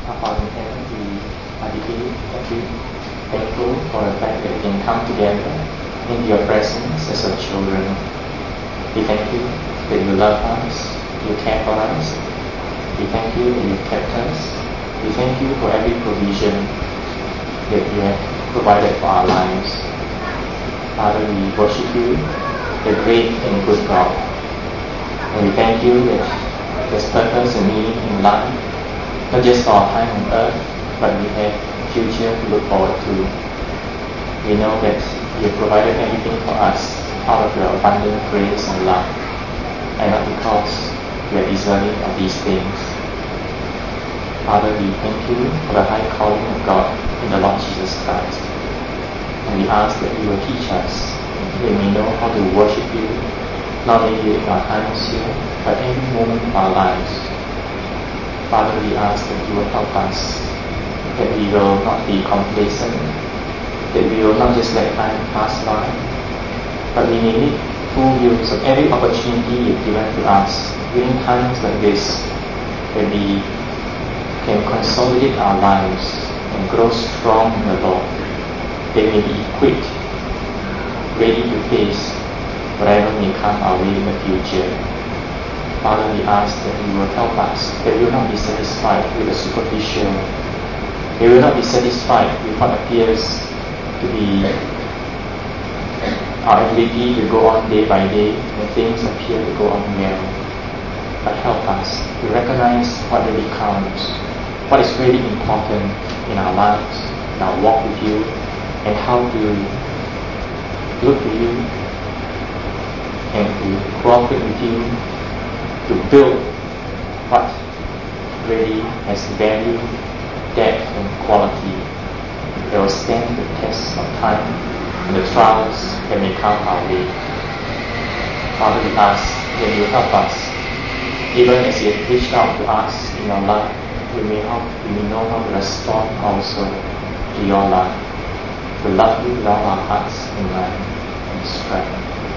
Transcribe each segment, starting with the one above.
Our Father in heaven, we are deeply thankful for the fact that we can come together in your presence as your children. We thank you that you love us, you care for us. We thank you that you kept us. We thank you for every provision that you have provided for our lives. Father, we worship you, the great and good God. And we thank you that there's purpose and meaning in life, not just for our time on earth, but we have a future to look forward to. We know that you have provided everything for us out of your abundant grace and love, and not because we are deserving of these things. Father, we thank you for the high calling of God in the Lord Jesus Christ. And we ask that you will teach us, that we know how to worship you, not only in our times here, but every moment of our lives. Father, we ask that you will help us, that we will not be complacent, that we will not just let time pass by, but we may make full use of every opportunity you've given to us during times like this, that we can consolidate our lives and grow strong in the Lord, that we may be equipped, ready to face whatever may come our way in the future. Father, we ask that you will help us, that we will not be satisfied with the superficial. We will not be satisfied with what appears to be our ability to go on day by day when things appear to go on well. But help us to recognize what really counts, what is really important in our lives, in our walk with you, and how to look to you and to cooperate with you to build what really has value, depth, and quality that will stand the test of time and the trials that may come our way. Father, we ask that you help us, even as you have reached out to us in your love, we may know how to respond also to your love, to love you with all our hearts and mind and strength.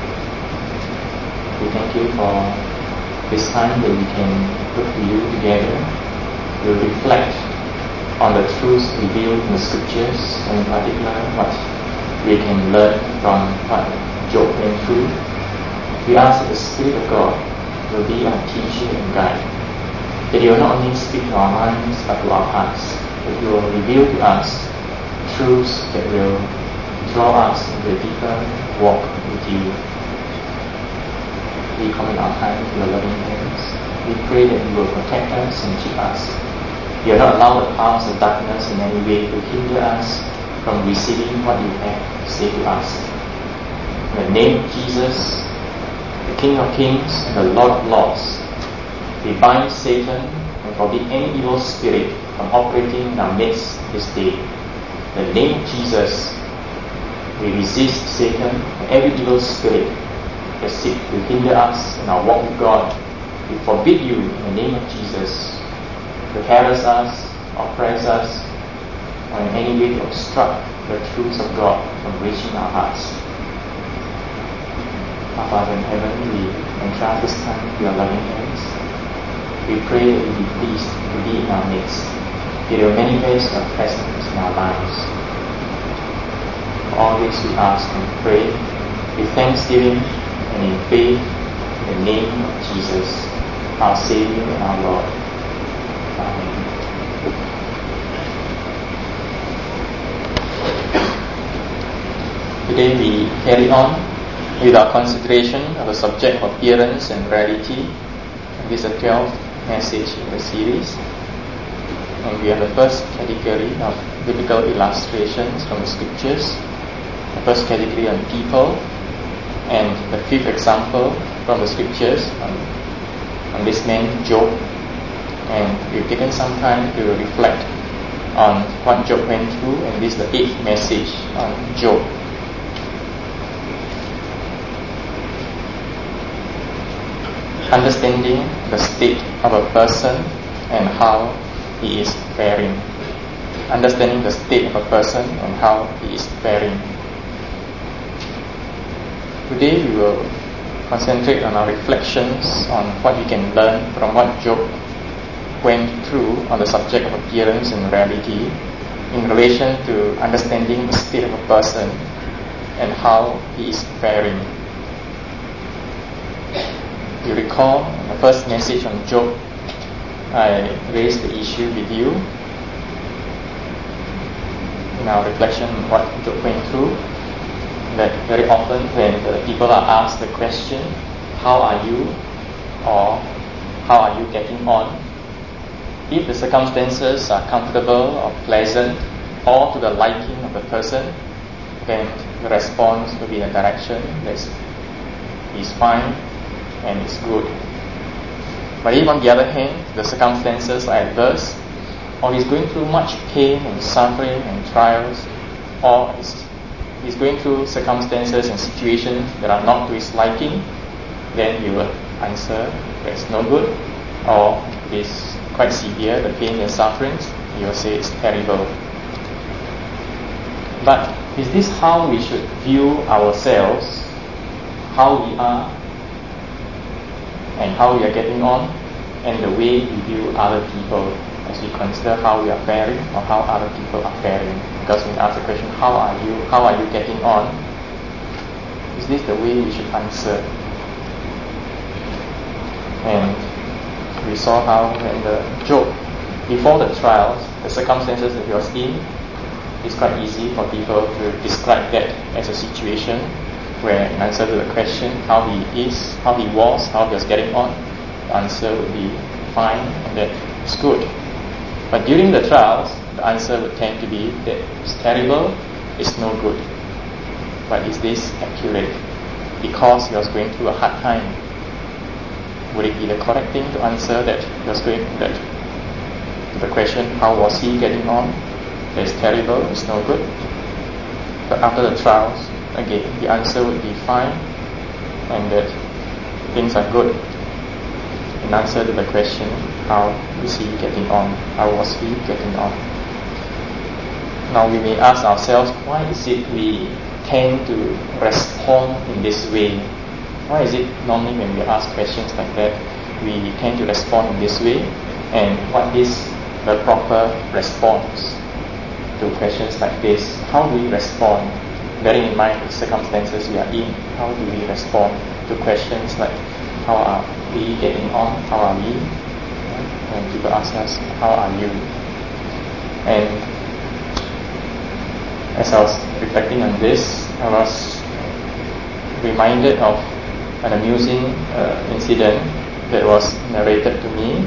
We thank you for this time that we can look to you together. We'll reflect on the truths revealed in the scriptures, and in particular what we can learn from what Job went through. We ask that the Spirit of God will be our teacher and guide, that He will not only speak to our minds but to our hearts, that He will reveal to us truths that will draw us into a deeper walk with you. We commit our time to your loving hands. We pray that you will protect us and keep us. You will not allow the powers of darkness in any way to hinder us from receiving what you have to say to us. In the name of Jesus, the King of Kings and the Lord of Lords, we bind Satan and forbid any evil spirit from operating in our midst this day. In the name of Jesus, we resist Satan and every evil spirit that seek to hinder us in our walk with God. We forbid you in the name of Jesus to harass us, oppress us, or in any way to obstruct the truths of God from reaching our hearts. Our Father in heaven, we entrust this time to your loving hands. We pray that you be pleased to be in our midst, that you will manifest your presence in our lives. For all this we ask and pray with thanksgiving and in faith, in the name of Jesus, our Savior and our Lord. Amen. Today we carry on with our consideration of the subject of appearance and reality. And this is the 12th message in the series. And we have the first category of biblical illustrations from the scriptures, the first category on people, and the fifth example from the scriptures on this man Job. And we've taken some time to reflect on what Job went through, and this is the 8th message on Job. Understanding the state of a person and how he is faring. Understanding the state of a person and how he is faring. Today we will concentrate on our reflections on what we can learn from what Job went through on the subject of appearance and reality in relation to understanding the state of a person and how he is faring. You recall the first message on Job, I raised the issue with you in our reflection on what Job went through, that very often when the people are asked the question, how are you, or how are you getting on, if the circumstances are comfortable or pleasant or to the liking of the person, then the response will be in a direction that is fine and is good. But if on the other hand the circumstances are adverse, or he's going through much pain and suffering and trials, or he's going through circumstances and situations that are not to his liking, then you will answer that's no good, or it's quite severe, the pain and sufferings, you will say it's terrible. But is this how we should view ourselves, how we are, and how we are getting on, and the way we view other people as we consider how we are faring or how other people are faring? Because when we ask the question, how are you getting on, is this the way we should answer? And we saw how when the Job, before the trials, the circumstances that he was in, it's quite easy for people to describe that as a situation where in answer to the question how he is, how he was, how he was getting on, the answer would be fine and that it's good. But during the trials, the answer would tend to be that it's terrible, it's no good. But is this accurate? Because he was going through a hard time, would it be the correct thing to answer that he was going that to the question how was he getting on? It's terrible, it's no good. But after the trials, again, the answer would be fine and that things are good. In answer to the question, how is he getting on? How was he getting on? Now we may ask ourselves, why is it we tend to respond in this way? Why is it normally when we ask questions like that, we tend to respond in this way? And what is the proper response to questions like this? How do we respond? Bearing in mind the circumstances we are in, how do we respond to questions like, how are we getting on? How are we? When people ask us, how are you? And as I was reflecting on this, I was reminded of an amusing incident that was narrated to me.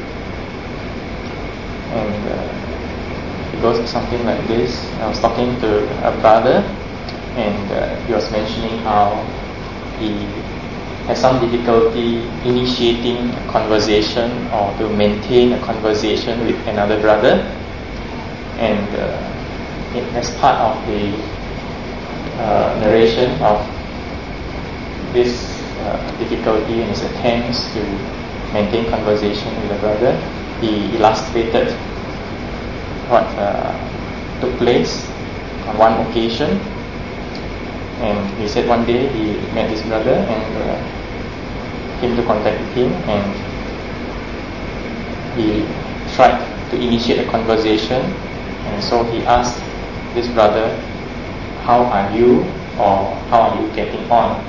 And it goes something like this. I was talking to a brother, and he was mentioning how he has some difficulty initiating a conversation or to maintain a conversation with another brother. And as part of the narration of this difficulty and his attempts to maintain conversation with a brother, he illustrated what took place on one occasion. And he said one day he met his brother and came to contact with him, and he tried to initiate a conversation. And so he asked this brother, how are you, or how are you getting on?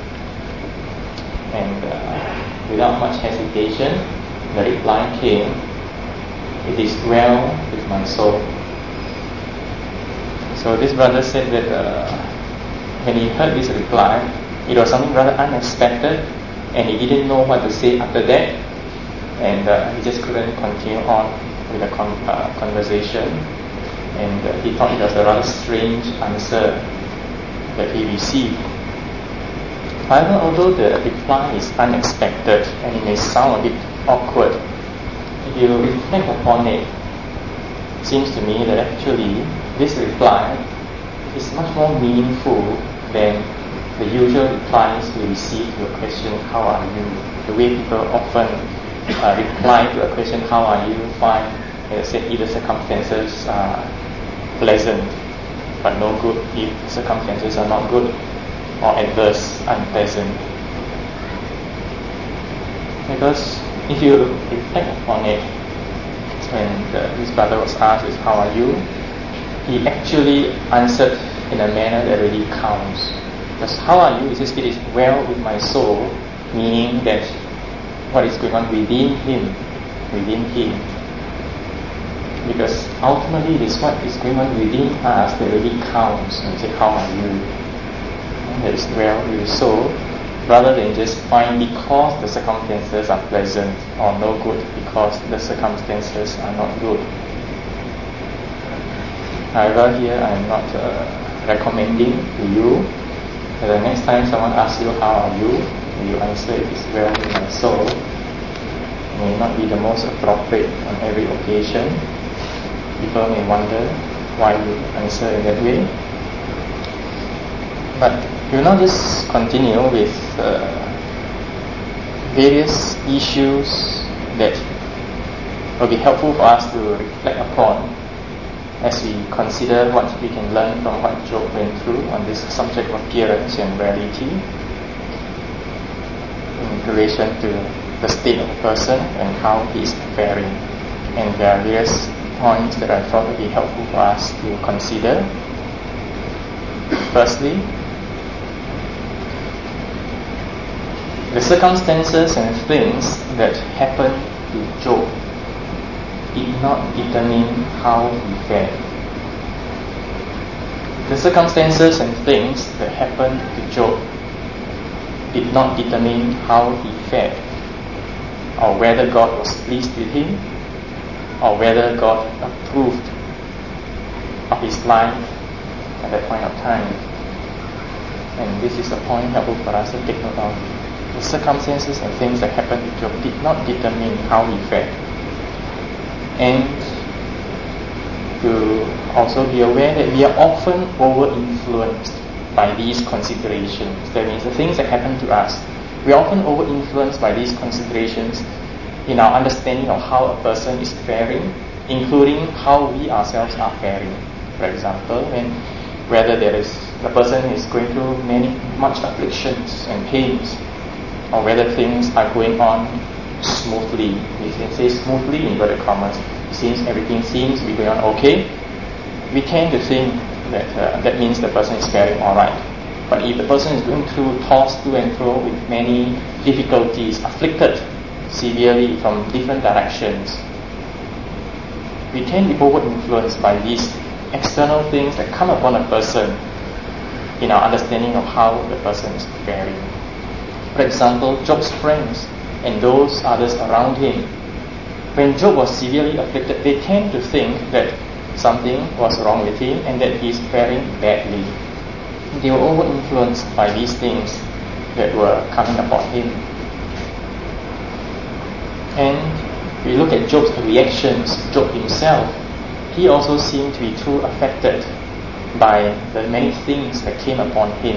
And without much hesitation, the reply came, it is well with my soul. So this brother said that when he heard this reply, it was something rather unexpected, and he didn't know what to say after that, and he just couldn't continue on with the conversation, and he thought it was a rather strange answer that he received. However, although the reply is unexpected and it may sound a bit awkward, if you reflect upon it, it seems to me that actually this reply is much more meaningful than the usual replies we receive to a question, how are you? The way people often reply to a question, how are you? Fine. As I said, if the circumstances are pleasant but no good, if circumstances are not good, or adverse, unpleasant. Because if you reflect upon it, when his brother was asked, how are you? He actually answered in a manner that really counts. Because how are you? He says, it is well with my soul, meaning that what is going on within him. Because ultimately it is what is going on within us that really counts. And say, how are you? And that is well with your soul, rather than just fine because the circumstances are pleasant, or no good because the circumstances are not good. However, here I am not recommending to you that the next time someone asks you, how are you? You answer, it is well with my soul. It may not be the most appropriate on every occasion. People may wonder why you answer in that way. But we'll now just continue with various issues that will be helpful for us to reflect upon as we consider what we can learn from what Job went through on this subject of appearance and reality in relation to the state of a person and how he is faring. And there are various points that I thought would be helpful for us to consider. Firstly, the circumstances and things that happened to Job did not determine how he fared. The circumstances and things that happened to Job did not determine how he fared, or whether God was pleased with him, or whether God approved of his life at that point of time. And this is a point helpful for us to take note of. The circumstances and things that happened to Job did not determine how he fared. And to also be aware that we are often over-influenced by these considerations. That means the things that happen to us, we are often over-influenced by these considerations in our understanding of how a person is faring, including how we ourselves are faring. For example, whether the person is going through much afflictions and pains, or whether things are going on smoothly. We can say smoothly in inverted commas. Everything seems to be going on okay. We tend to think that that means the person is faring alright. But if the person is going through, tossed to and fro with many difficulties, afflicted severely from different directions, we tend to be over-influenced by these external things that come upon a person in our understanding of how the person is faring. For example, Job's friends and those others around him, when Job was severely afflicted, they tend to think that something was wrong with him and that he is faring badly. They were over-influenced by these things that were coming upon him. And we look at Job's reactions. Job himself, he also seemed to be too affected by the many things that came upon him.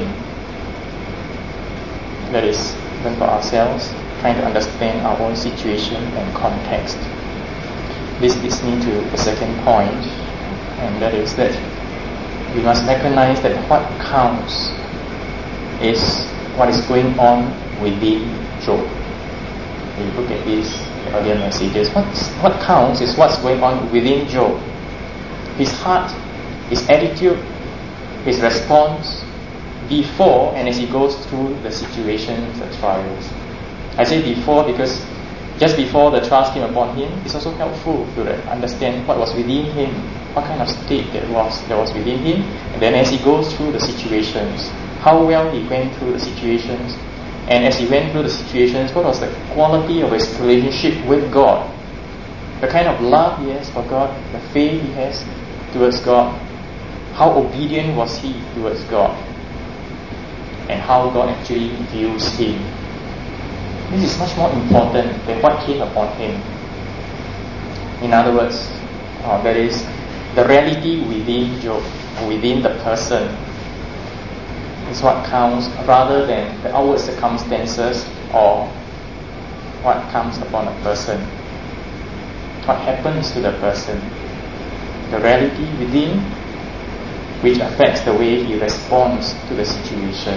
That is, even for ourselves, trying to understand our own situation and context. This leads me to the second point, and that is that we must recognize that what counts is what is going on within Job. We look at these earlier messages. What counts is what's going on within Job. His heart, his attitude, his response before and as he goes through the situations, the trials. I say before because just before the trials came upon him, it's also helpful to understand what was within him, what kind of state that was within him, and then as he goes through the situations, how well he went through the situations, and as he went through the situations, what was the quality of his relationship with God, the kind of love he has for God, the faith he has towards God, how obedient was he towards God, and how God actually views him. This is much more important than what came upon him. In other words, that is, the reality within Job, within the person, is what counts rather than the outward circumstances or what comes upon a person. What happens to the person. The reality within, which affects the way he responds to the situation.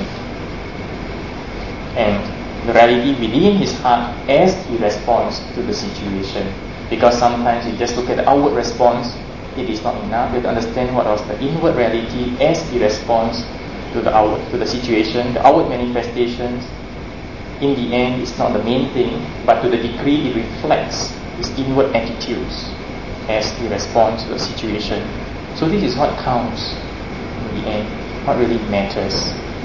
And the reality within his heart as he responds to the situation. Because sometimes you just look at the outward response, it is not enough. You have to understand what was the inward reality as the response to the situation, the outward manifestations. In the end, it's not the main thing, but to the degree it reflects his inward attitudes as the response to the situation. So this is what counts in the end, what really matters.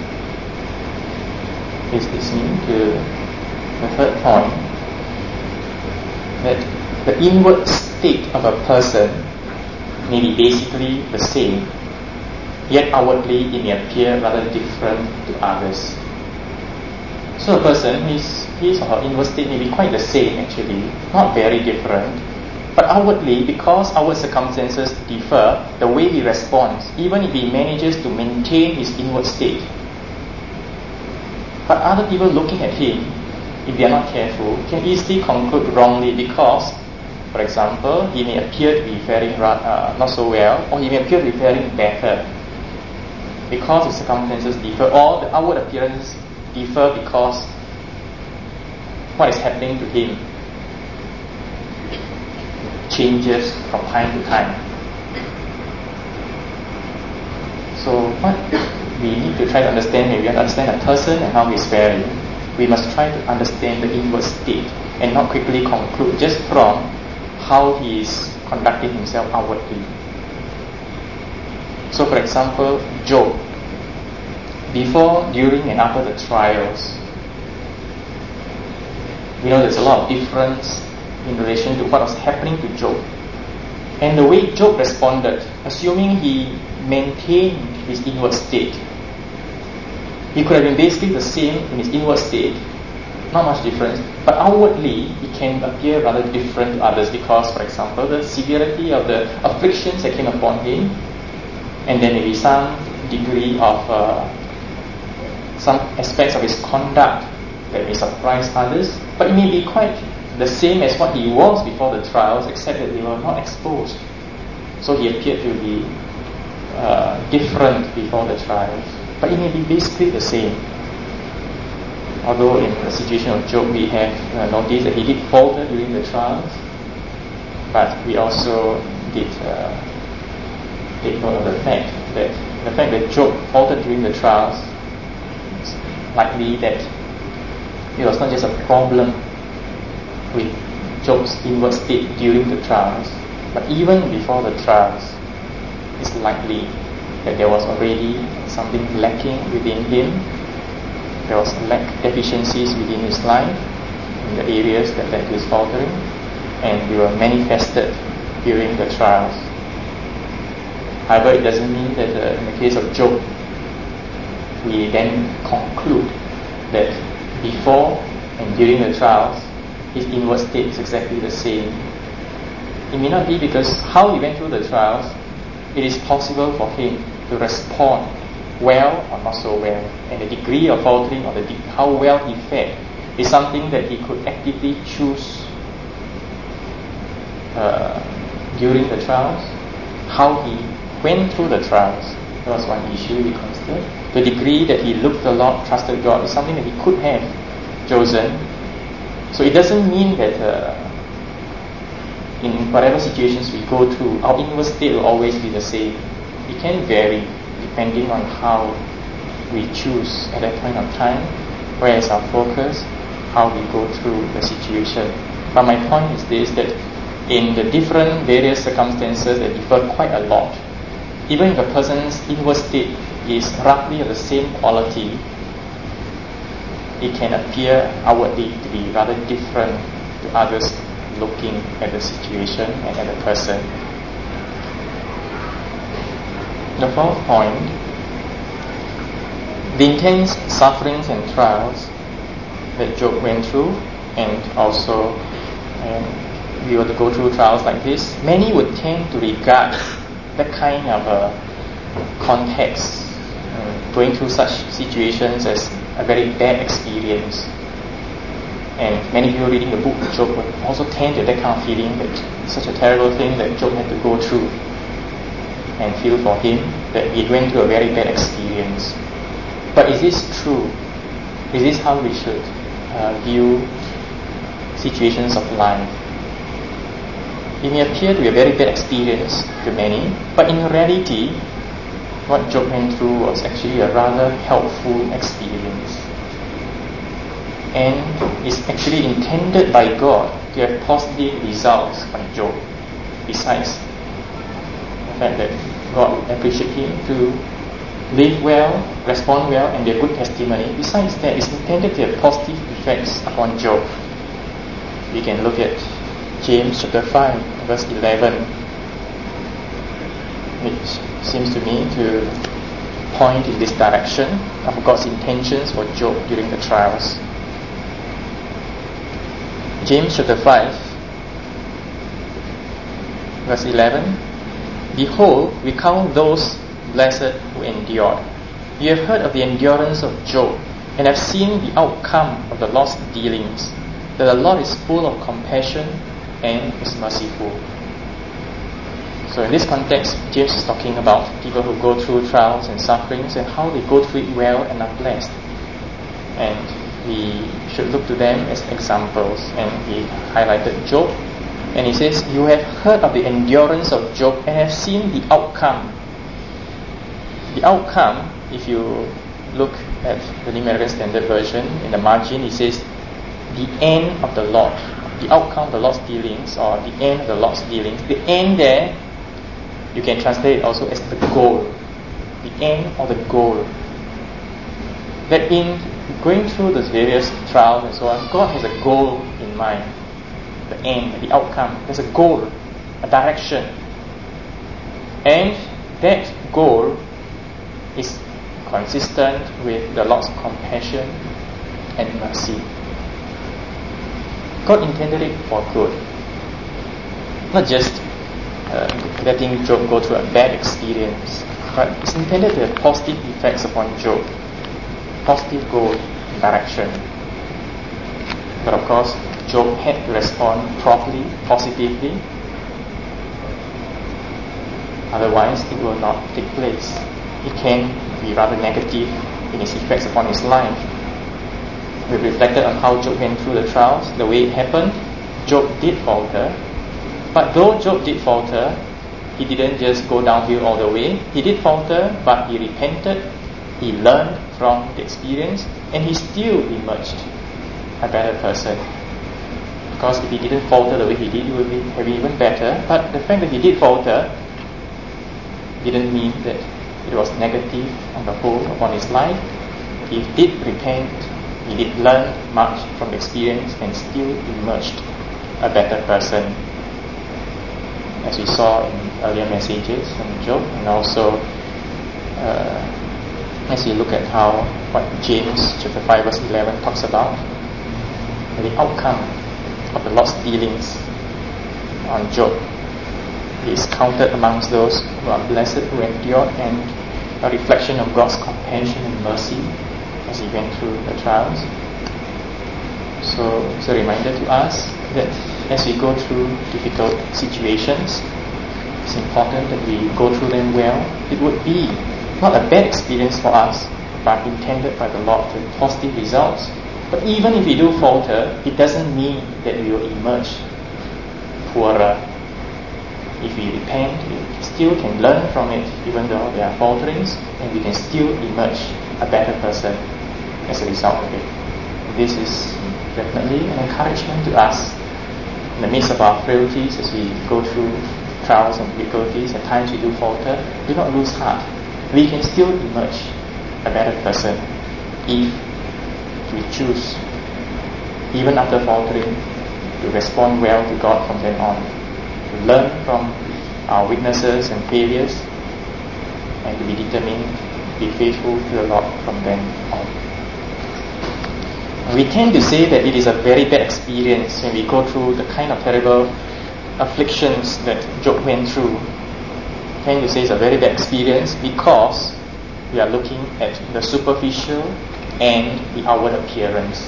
This leads me to the third point, that the inward state of a person may be basically the same, yet outwardly it may appear rather different to others. So a person, his or her inward state may be quite the same actually, not very different. But outwardly, because our circumstances differ, the way he responds, even if he manages to maintain his inward state. But other people looking at him, if they are not careful, can easily conclude wrongly because, for example, he may appear to be faring not so well, or he may appear to be faring better because his circumstances differ, or the outward appearances differ because what is happening to him changes from time to time. So what we need to try to understand, maybe we understand a person and how he's faring, we must try to understand the inward state and not quickly conclude just from how he is conducting himself outwardly. So for example, Job, before, during and after the trials, we know there's a lot of difference in relation to what was happening to Job. And the way Job responded, assuming he maintained his inward state, he could have been basically the same in his inward state, not much difference, but outwardly he can appear rather different to others because, for example, the severity of the afflictions that came upon him, and there may be some degree of some aspects of his conduct that may surprise others, but it may be quite the same as what he was before the trials, except that they were not exposed. So he appeared to be different before the trials, but it may be basically the same. Although in the situation of Job we have noticed that he did falter during the trials, but we also did take note of the fact that Job faltered during the trials, it's likely that it was not just a problem with Job's inward state during the trials, but even before the trials, it's likely that there was already something lacking within him. There was deficiencies within his life in the areas that led to his faltering, and they were manifested during the trials. However, it doesn't mean that in the case of Job, we then conclude that before and during the trials, his inward state is exactly the same. It may not be, because how he went through the trials, it is possible for him to respond well or not so well, and the degree of faltering or how well he fared is something that he could actively choose during the trials. How he went through the trials, that was one issue he considered. The degree that he looked a lot, trusted God, is something that he could have chosen. So it doesn't mean that in whatever situations we go through, our inward state will always be the same. It can vary depending on how we choose at that point of time, where is our focus, how we go through the situation. But my point is this, that in the different various circumstances that differ quite a lot, even if a person's inward state is roughly of the same quality, it can appear outwardly to be rather different to others looking at the situation and at the person. The fourth point, the intense sufferings and trials that Job went through, and also if we were to go through trials like this, many would tend to regard that kind of context, going through such situations, as a very bad experience. And many people reading the book of Job would also tend to that kind of feeling that it's such a terrible thing that Job had to go through, and feel for him that he went through a very bad experience. But is this true? Is this how we should view situations of life? It may appear to be a very bad experience to many, but in reality, what Job went through was actually a rather helpful experience. And it's actually intended by God to have positive results on Job, besides the fact that God would appreciate him to live well, respond well, and be a good testimony. Besides that, it's intended to have positive effects upon Job. We can look at James chapter 5, verse 11, which seems to me to point in this direction of God's intentions for Job during the trials. James chapter 5, verse 11, Behold, we count those blessed who endured. You have heard of the endurance of Job, and have seen the outcome of the Lord's dealings, that the Lord is full of compassion and is merciful. So in this context, James is talking about people who go through trials and sufferings and how they go through it well and are blessed. And we should look to them as examples. And he highlighted Job. And he says, you have heard of the endurance of Job and have seen the outcome. The outcome, if you look at the New American Standard Version, in the margin it says, the end of the Lord. The outcome of the Lord's dealings, or the end of the Lord's dealings. The end there, you can translate it also as the goal. The end or the goal. That in going through those various trials and so on, God has a goal in mind. The end, the outcome. There's a goal, a direction. And that goal is consistent with the Lord's compassion and mercy. God intended it for good. Not just letting Job go through a bad experience, but it's intended to have positive effects upon Job. Positive goal and direction. But of course, Job had to respond properly, positively. Otherwise, it will not take place. It can be rather negative in its effects upon his life. We reflected on how Job went through the trials, the way it happened. Job did falter. But though Job did falter, he didn't just go downhill all the way. He did falter, but he repented. He learned from the experience, and he still emerged a better person. Because if he didn't falter the way he did, he would have been even better. But the fact that he did falter didn't mean that it was negative on the whole upon his life. He did repent, he did learn much from the experience, and still emerged a better person, as we saw in earlier messages from Job, and also as we look at how what James chapter 5 verse 11 talks about, the outcome of the Lord's dealings on Job is counted amongst those who are blessed who endured, and a reflection of God's compassion and mercy as he went through the trials. So it's a reminder to us that as we go through difficult situations, it's important that we go through them well. It would be not a bad experience for us, but intended by the Lord to have positive results. But even if we do falter, it doesn't mean that we will emerge poorer. If we repent, we still can learn from it, even though there are falterings, and we can still emerge a better person as a result of it. This is definitely an encouragement to us in the midst of our frailties as we go through trials and difficulties. At times we do falter. Do not lose heart. We can still emerge a better person if we choose, even after faltering, to respond well to God from then on, to learn from our weaknesses and failures, and to be determined to be faithful to the Lord from then on. We tend to say that it is a very bad experience when we go through the kind of terrible afflictions that Job went through. We tend to say it's a very bad experience because we are looking at the superficial and the outward appearance.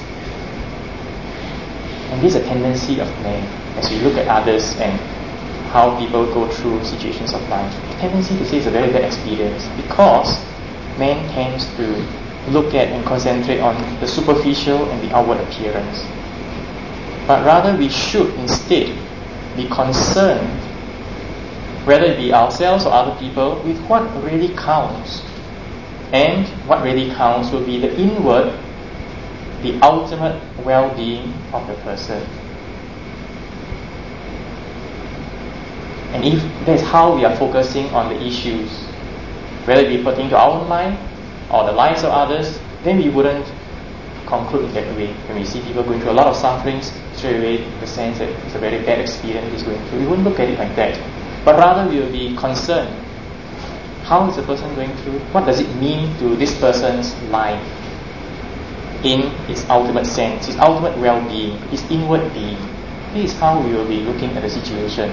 And this is a tendency of man as we look at others and how people go through situations of life. A tendency to say it's a very bad experience because man tends to look at and concentrate on the superficial and the outward appearance. But rather we should instead be concerned, whether it be ourselves or other people, with what really counts. And what really counts will be the inward, the ultimate well-being of the person. And if that is how we are focusing on the issues, whether it be pertaining to our own life or the lives of others, then we wouldn't conclude in that way. When we see people going through a lot of sufferings, straight away the sense that it's a very bad experience he's going through, we wouldn't look at it like that. But rather we will be concerned. How is the person going through? What does it mean to this person's life in its ultimate sense, his ultimate well-being, his inward being? This is how we will be looking at the situation.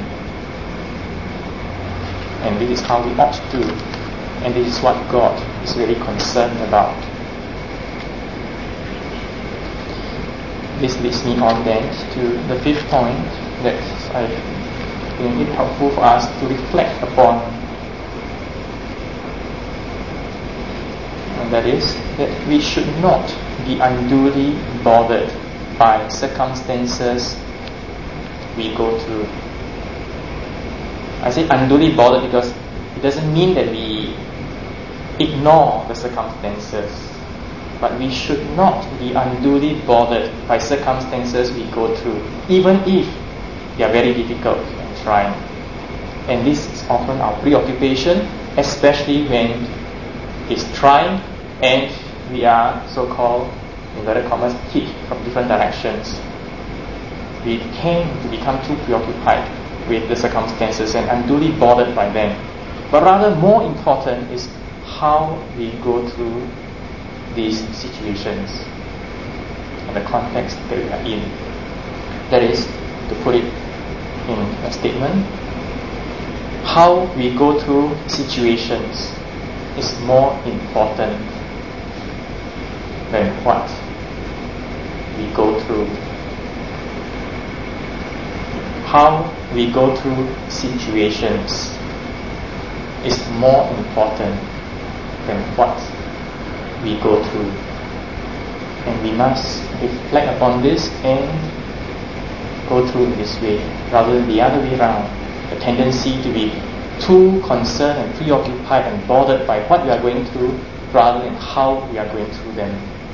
And this is how we ought to. And this is what God is very concerned about. This leads me on then to the fifth point that I think it helpful for us to reflect upon. And that is that we should not be unduly bothered by circumstances we go through. I say unduly bothered because it doesn't mean that we ignore the circumstances, but we should not be unduly bothered by circumstances we go through, even if they are very difficult and trying. And this is often our preoccupation, especially when it's trying and we are so-called, inverted commas, hit from different directions. We tend to become too preoccupied with the circumstances and unduly bothered by them. But rather more important is how we go through these situations and the context that we are in. That is, to put it in a statement, how we go through situations is more important than what we go through. How we go through situations is more important than what we go through. And we must reflect upon this and go through in this way, rather than the other way around. The tendency to be too concerned and preoccupied and bothered by what we are going through, rather than how we are going through them.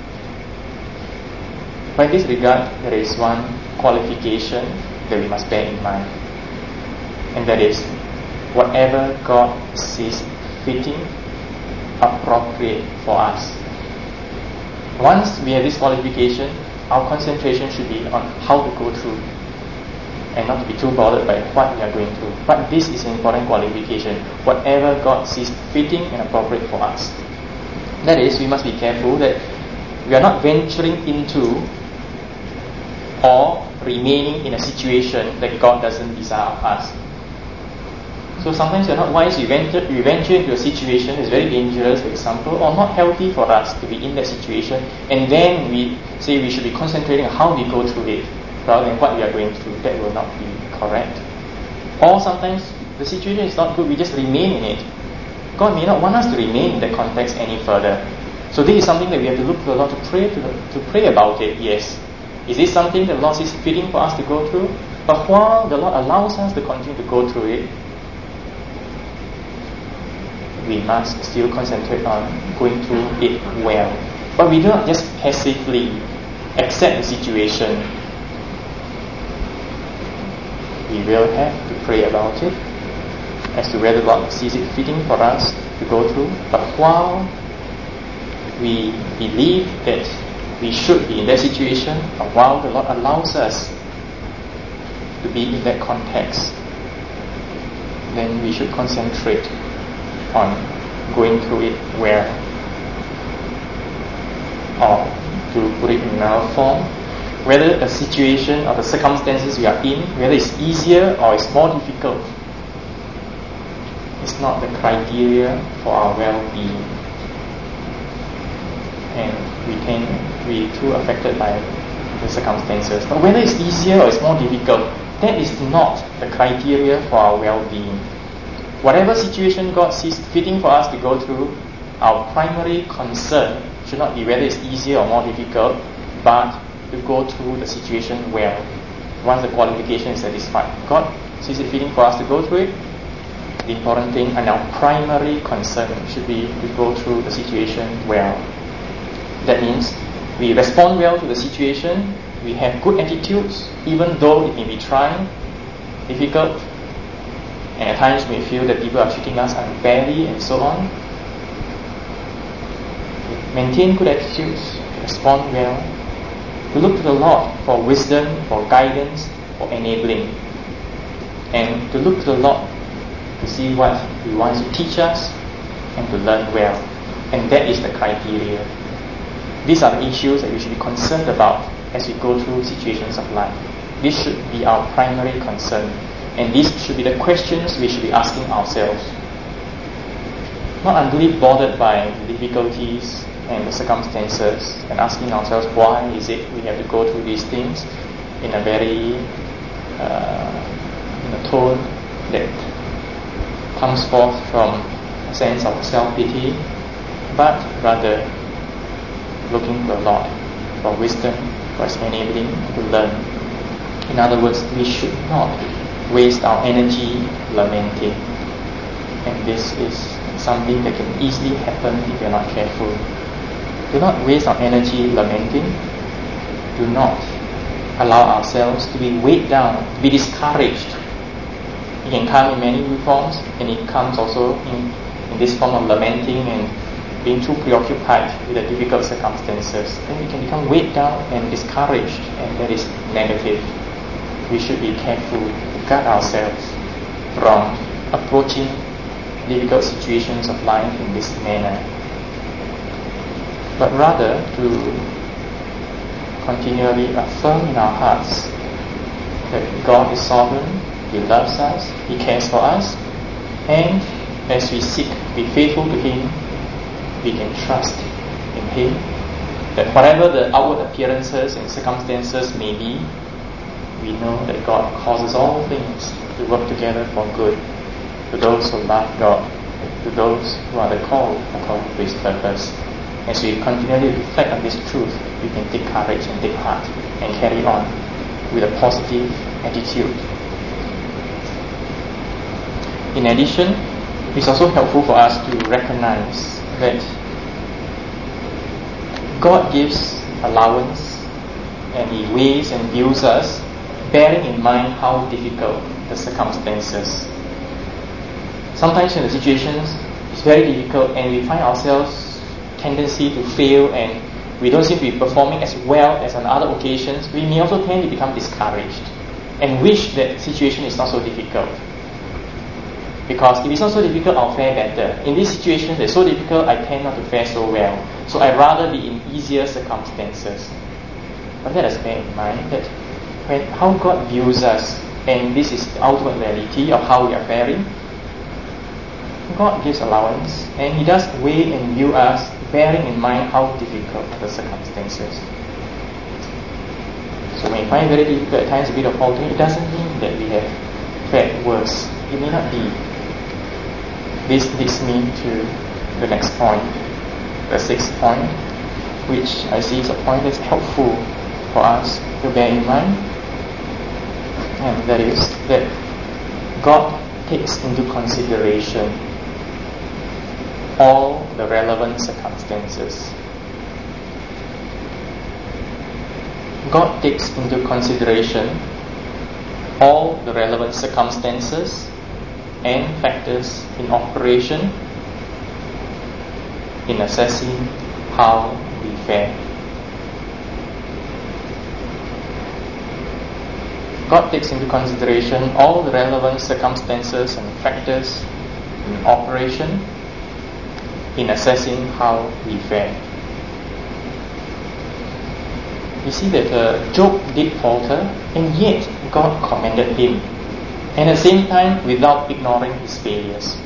By this regard, there is one qualification that we must bear in mind, and that is, whatever God sees fitting, appropriate for us. Once we have this qualification, our concentration should be on how to go through, and not to be too bothered by what we are going through. But this is an important qualification, whatever God sees fitting and appropriate for us. That is, we must be careful that we are not venturing into or remaining in a situation that God doesn't desire of us. So sometimes we are not wise, we venture into a situation that is very dangerous, for example, or not healthy for us to be in that situation, and then we say we should be concentrating on how we go through it, rather than what we are going through. That will not be correct. Or sometimes the situation is not good, we just remain in it. God may not want us to remain in that context any further. So this is something that we have to look to the Lord to pray about it, yes. Is this something that the Lord sees fitting for us to go through? But while the Lord allows us to continue to go through it, we must still concentrate on going through it well. But we do not just passively accept the situation. We will have to pray about it as to whether the Lord sees it fitting for us to go through. But while we believe that we should be in that situation, or while the Lord allows us to be in that context, then we should concentrate on going through it well. Or to put it in another form, whether the situation or the circumstances we are in, whether it's easier or it's more difficult, it's not the criteria for our well-being. And we tend to be too affected by the circumstances. But whether it's easier or it's more difficult, that is not the criteria for our well-being. Whatever situation God sees fitting for us to go through, our primary concern should not be whether it's easier or more difficult, but to go through the situation well. once the qualification is satisfied. God sees it fitting for us to go through it. The important thing and our primary concern should be to go through the situation well. That means we respond well to the situation, we have good attitudes, even though it may be trying, difficult, and at times we feel that people are treating us unfairly and so on. Maintain good attitudes, respond well, to look to the Lord for wisdom, for guidance, for enabling, and to look to the Lord to see what He wants to teach us and to learn well. And that is the criteria. These are the issues that we should be concerned about as we go through situations of life. This should be our primary concern. And these should be the questions we should be asking ourselves. Not unduly bothered by the difficulties and the circumstances and asking ourselves why is it we have to go through these things in a very in a tone that comes forth from a sense of self-pity, but rather looking to the Lord for wisdom, for His enabling to learn. In other words, we should not waste our energy lamenting. And this is something that can easily happen if we are not careful. Do not waste our energy lamenting. Do not allow ourselves to be weighed down, to be discouraged. It can come in many forms, and it comes also in this form of lamenting and being too preoccupied with the difficult circumstances. Then we can become weighed down and discouraged, and that is negative. We should be careful to guard ourselves from approaching difficult situations of life in this manner, but rather to continually affirm in our hearts that God is sovereign, He loves us, He cares for us, and as we seek to be faithful to Him, we can trust in Him, that whatever the outward appearances and circumstances may be, we know that God causes all things to work together for good to those who love God, to those who are the called according to His purpose. As we continually reflect on this truth, we can take courage and take heart and carry on with a positive attitude. In addition, it's also helpful for us to recognize that God gives allowance and He weighs and views us, bearing in mind how difficult the circumstances. Sometimes when the situations is very difficult and we find ourselves tendency to fail and we don't seem to be performing as well as on other occasions, we may also tend to become discouraged and wish that situation is not so difficult. Because if it's not so difficult, I'll fare better. In these situations that's so difficult, I tend not to fare so well. So I'd rather be in easier circumstances. But let us bear in mind that how God views us, and this is the ultimate reality of how we are faring, God gives allowance, and He does weigh and view us, bearing in mind how difficult the circumstances. So when we find it very difficult at times, a bit of faltering, it doesn't mean that we have fared worse. It may not be. This leads me to the next point, the sixth point, which I see is a point that's helpful for us to bear in mind, and that is that God takes into consideration all the relevant circumstances. God takes into consideration all the relevant circumstances and factors in operation in assessing how we fare. God takes into consideration all the relevant circumstances and factors in operation in assessing how we fare. You see that Job did falter, and yet God commended him, and at the same time without ignoring his failures.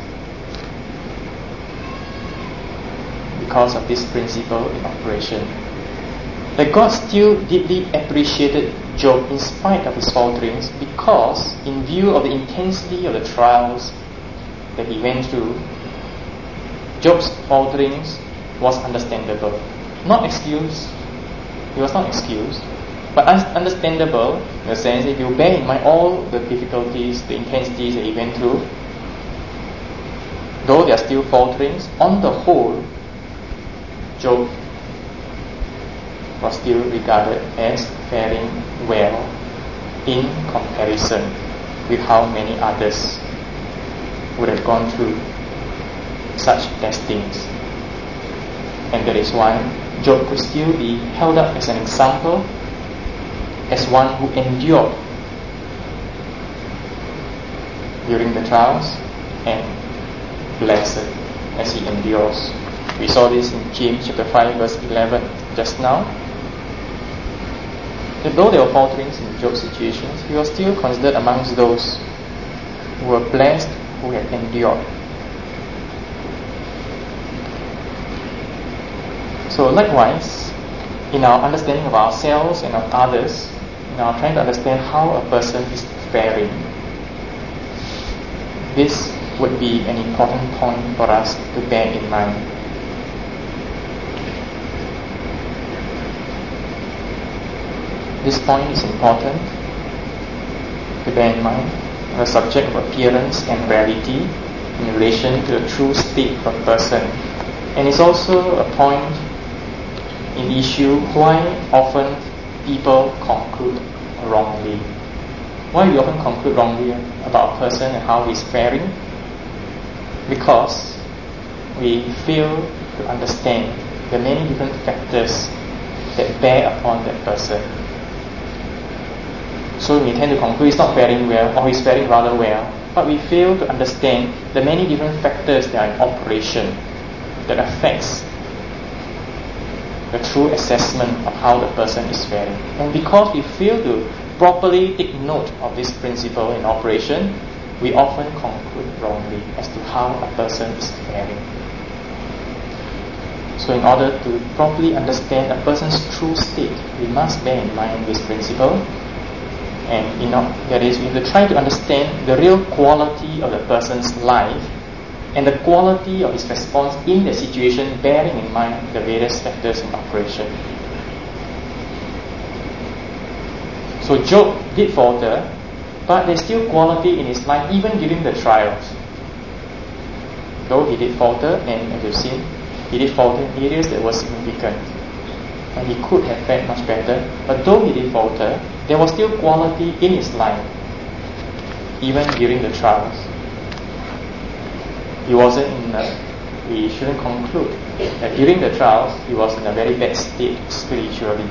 Because of this principle in operation, that God still deeply appreciated Job in spite of his falterings, because in view of the intensity of the trials that he went through, Job's falterings was understandable. Not excused. He was not excused, but understandable in the sense if you bear in mind all the difficulties, the intensities that he went through, though there are still falterings, on the whole, Job was still regarded as faring well in comparison with how many others would have gone through such testings. And that is why Job could still be held up as an example, as one who endured during the trials and blessed as he endures. We saw this in James chapter 5 verse 11 just now. That though there were falterings in Job's situations, he was still considered amongst those who were blessed, who had endured. So likewise, in our understanding of ourselves and of others, in our trying to understand how a person is faring, this would be an important point for us to bear in mind. This point is important to bear in mind on the subject of appearance and reality in relation to the true state of a person. And it's also a point in issue why often people conclude wrongly. Why we often conclude wrongly about a person and how he's faring? Because we fail to understand the many different factors that bear upon that person. So we tend to conclude he's not faring well, or he's faring rather well, but we fail to understand the many different factors that are in operation that affects the true assessment of how the person is faring. And because we fail to properly take note of this principle in operation, we often conclude wrongly as to how a person is faring. So in order to properly understand a person's true state, we must bear in mind this principle. And that is, we have to try to understand the real quality of the person's life and the quality of his response in the situation, bearing in mind the various factors in operation. So Job did falter, but there's still quality in his life even during the trials. Though he did falter, and as you've seen, he did falter in areas that were significant, and he could have fared much better. But though he did falter, there was still quality in his life, even during the trials. He wasn't we shouldn't conclude that during the trials he was in a very bad state spiritually.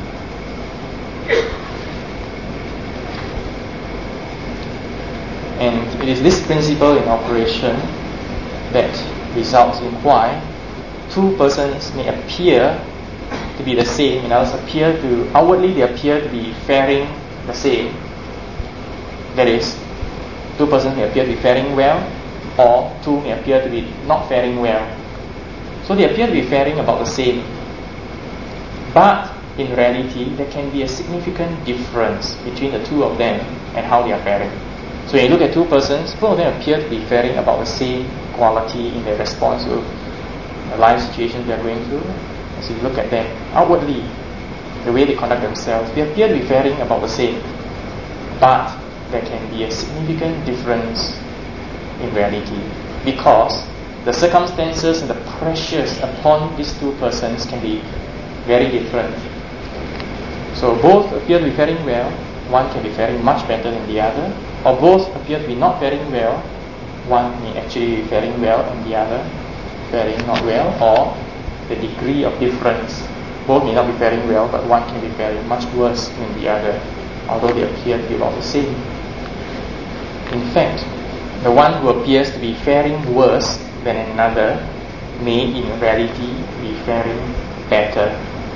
And it is this principle in operation that results in why two persons may appear to be the same, and others outwardly they appear to be faring the same. That is, two persons may appear to be faring well, or two may appear to be not faring well. So they appear to be faring about the same. But in reality, there can be a significant difference between the two of them and how they are faring. So when you look at two persons, both of them appear to be faring about the same quality in their response to the life situations they are going through. As you look at them outwardly, the way they conduct themselves, they appear to be faring about the same. But there can be a significant difference in reality, because the circumstances and the pressures upon these two persons can be very different. So both appear to be faring well, one can be faring much better than the other, or both appear to be not faring well, one may actually be faring well and the other faring not well, or the degree of difference, both may not be faring well, but one can be faring much worse than the other, although they appear to be about the same. In fact, the one who appears to be faring worse than another may in reality be faring better,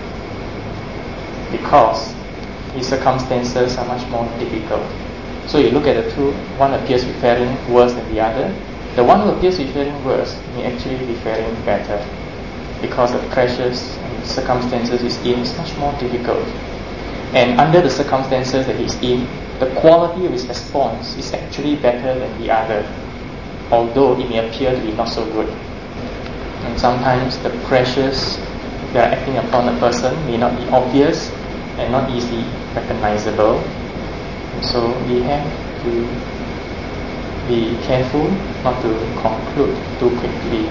because his circumstances are much more difficult. So you look at the two, one appears to be faring worse than the other. The one who appears to be faring worse may actually be faring better, because the pressures and circumstances he's in is much more difficult. And under the circumstances that he's in, the quality of his response is actually better than the other, although it may appear to be not so good. And sometimes the pressures that are acting upon a person may not be obvious, and not easily recognizable. So we have to be careful not to conclude too quickly.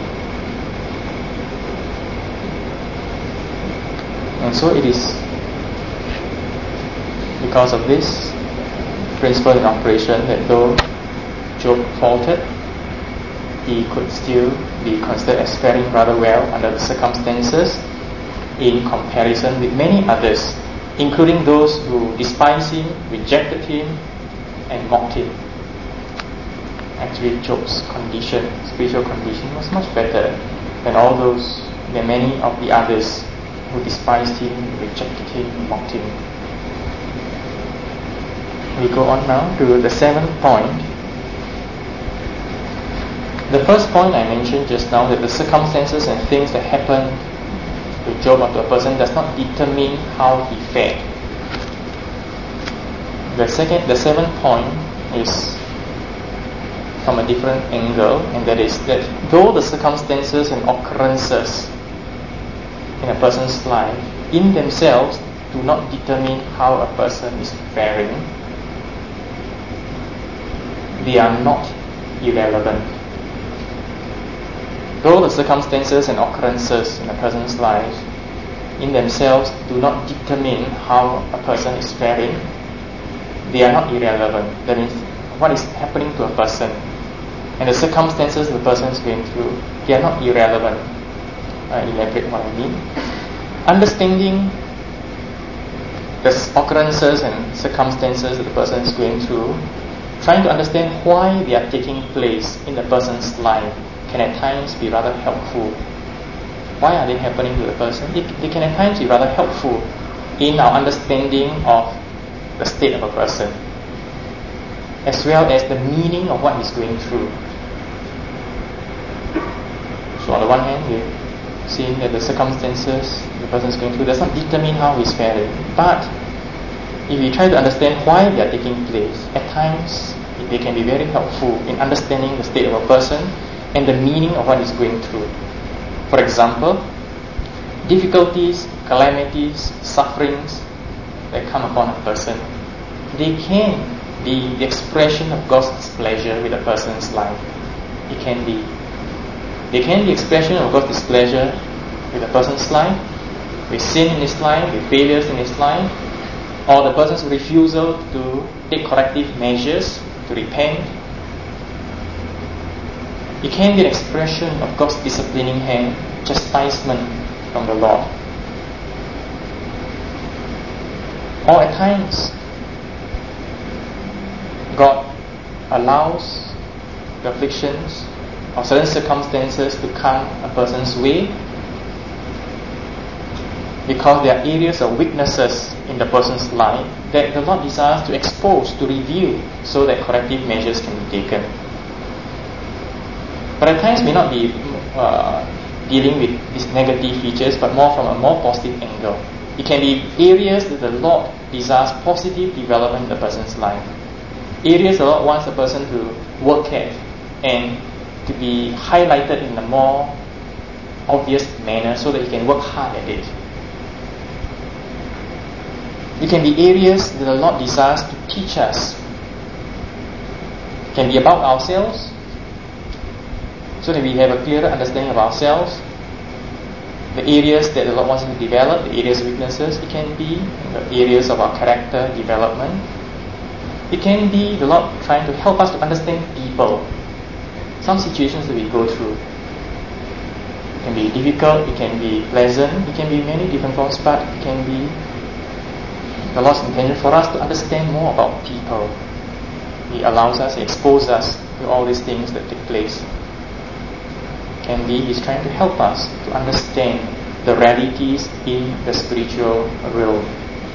And so it is because of this principle in operation that though Job faltered, he could still be considered as faring rather well under the circumstances in comparison with many others, including those who despised him, rejected him, and mocked him. Actually, Job's condition, spiritual condition, was much better than many of the others who despised him, rejected him, mocked him. We go on now to the 7th point. The first point I mentioned just now, that the circumstances and things that happen to Job or to a person does not determine how he fared. The 7th point is from a different angle, and that is that though the circumstances and occurrences in a person's life in themselves do not determine how a person is faring, they are not irrelevant. Though the circumstances and occurrences in a person's life in themselves do not determine how a person is faring, they are not irrelevant. That means what is happening to a person and the circumstances the person is going through, they are not irrelevant. I elaborate what I mean. Understanding the occurrences and circumstances that the person is going through, trying to understand why they are taking place in the person's life, can at times be rather helpful. Why are they happening to the person? They can at times be rather helpful in our understanding of the state of a person, as well as the meaning of what he's going through. So on the one hand, we've seen that the circumstances the person is going through does not determine how he's faring. But if we try to understand why they are taking place, at times they can be very helpful in understanding the state of a person and the meaning of what he's going through. For example, difficulties, calamities, sufferings that come upon a person, they can be the expression of God's displeasure with a person's life. They can be the expression of God's displeasure with a person's life, with sin in his life, with failures in his life, or the person's refusal to take corrective measures, to repent. It can be an expression of God's disciplining hand, chastisement from the Lord. Or at times, God allows the afflictions or certain circumstances to come a person's way because there are areas of weaknesses in the person's life that the Lord desires to expose, to reveal, so that corrective measures can be taken. But at times may not be dealing with these negative features, but more from a more positive angle. It can be areas that the Lord desires positive development in the person's life. Areas the Lord wants a person to work at and to be highlighted in a more obvious manner so that he can work hard at it. It can be areas that the Lord desires to teach us. It can be about ourselves, so that we have a clearer understanding of ourselves, the areas that the Lord wants us to develop, the areas of weaknesses. It can be the areas of our character development. It can be the Lord trying to help us to understand people, some situations that we go through. It can be difficult, it can be pleasant, it can be many different forms, but it can be the Lord's intention for us to understand more about people. He allows us, He exposes us to all these things that take place. Can be He's trying to help us to understand the realities in the spiritual realm.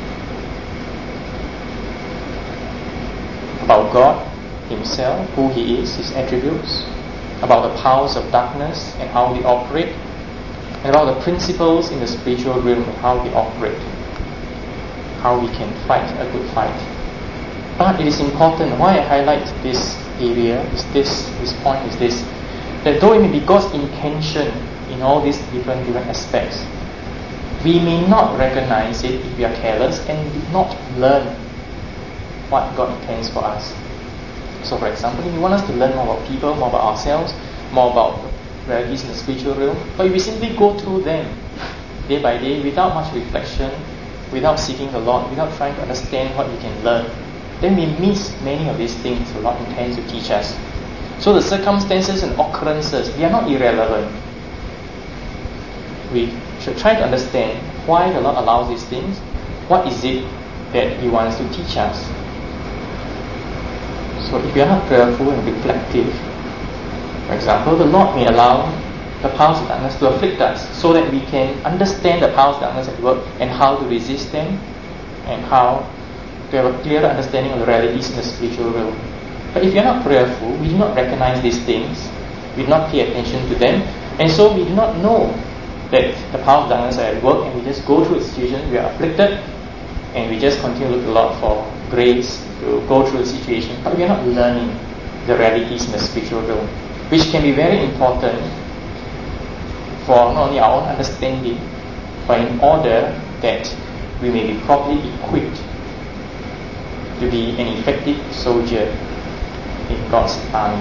About God Himself, who He is, His attributes, about the powers of darkness and how they operate, and about the principles in the spiritual realm and how they operate, how we can fight a good fight. But it is important, why I highlight this area, this point is this, that though it may be God's intention in all these different aspects, we may not recognize it if we are careless and do not learn what God intends for us. So for example, if you want us to learn more about people, more about ourselves, more about realities in the spiritual realm, but if we simply go through them day by day without much reflection, without seeking the Lord, without trying to understand what we can learn, then we miss many of these things the Lord intends to teach us. So the circumstances and occurrences, they are not irrelevant. We should try to understand why the Lord allows these things. What is it that He wants to teach us? So if we are not prayerful and reflective, for example, the Lord may allow the powers of darkness to afflict us so that we can understand the powers of darkness at work and how to resist them and how to have a clearer understanding of the realities in the spiritual realm. But if we are not prayerful, we do not recognize these things, we do not pay attention to them, and so we do not know that the powers of darkness are at work, and we just go through a situation, we are afflicted, and we just continue to look a lot for grace to go through the situation, but we are not learning the realities in the spiritual realm, which can be very important for not only our own understanding, but in order that we may be properly equipped to be an effective soldier in God's army.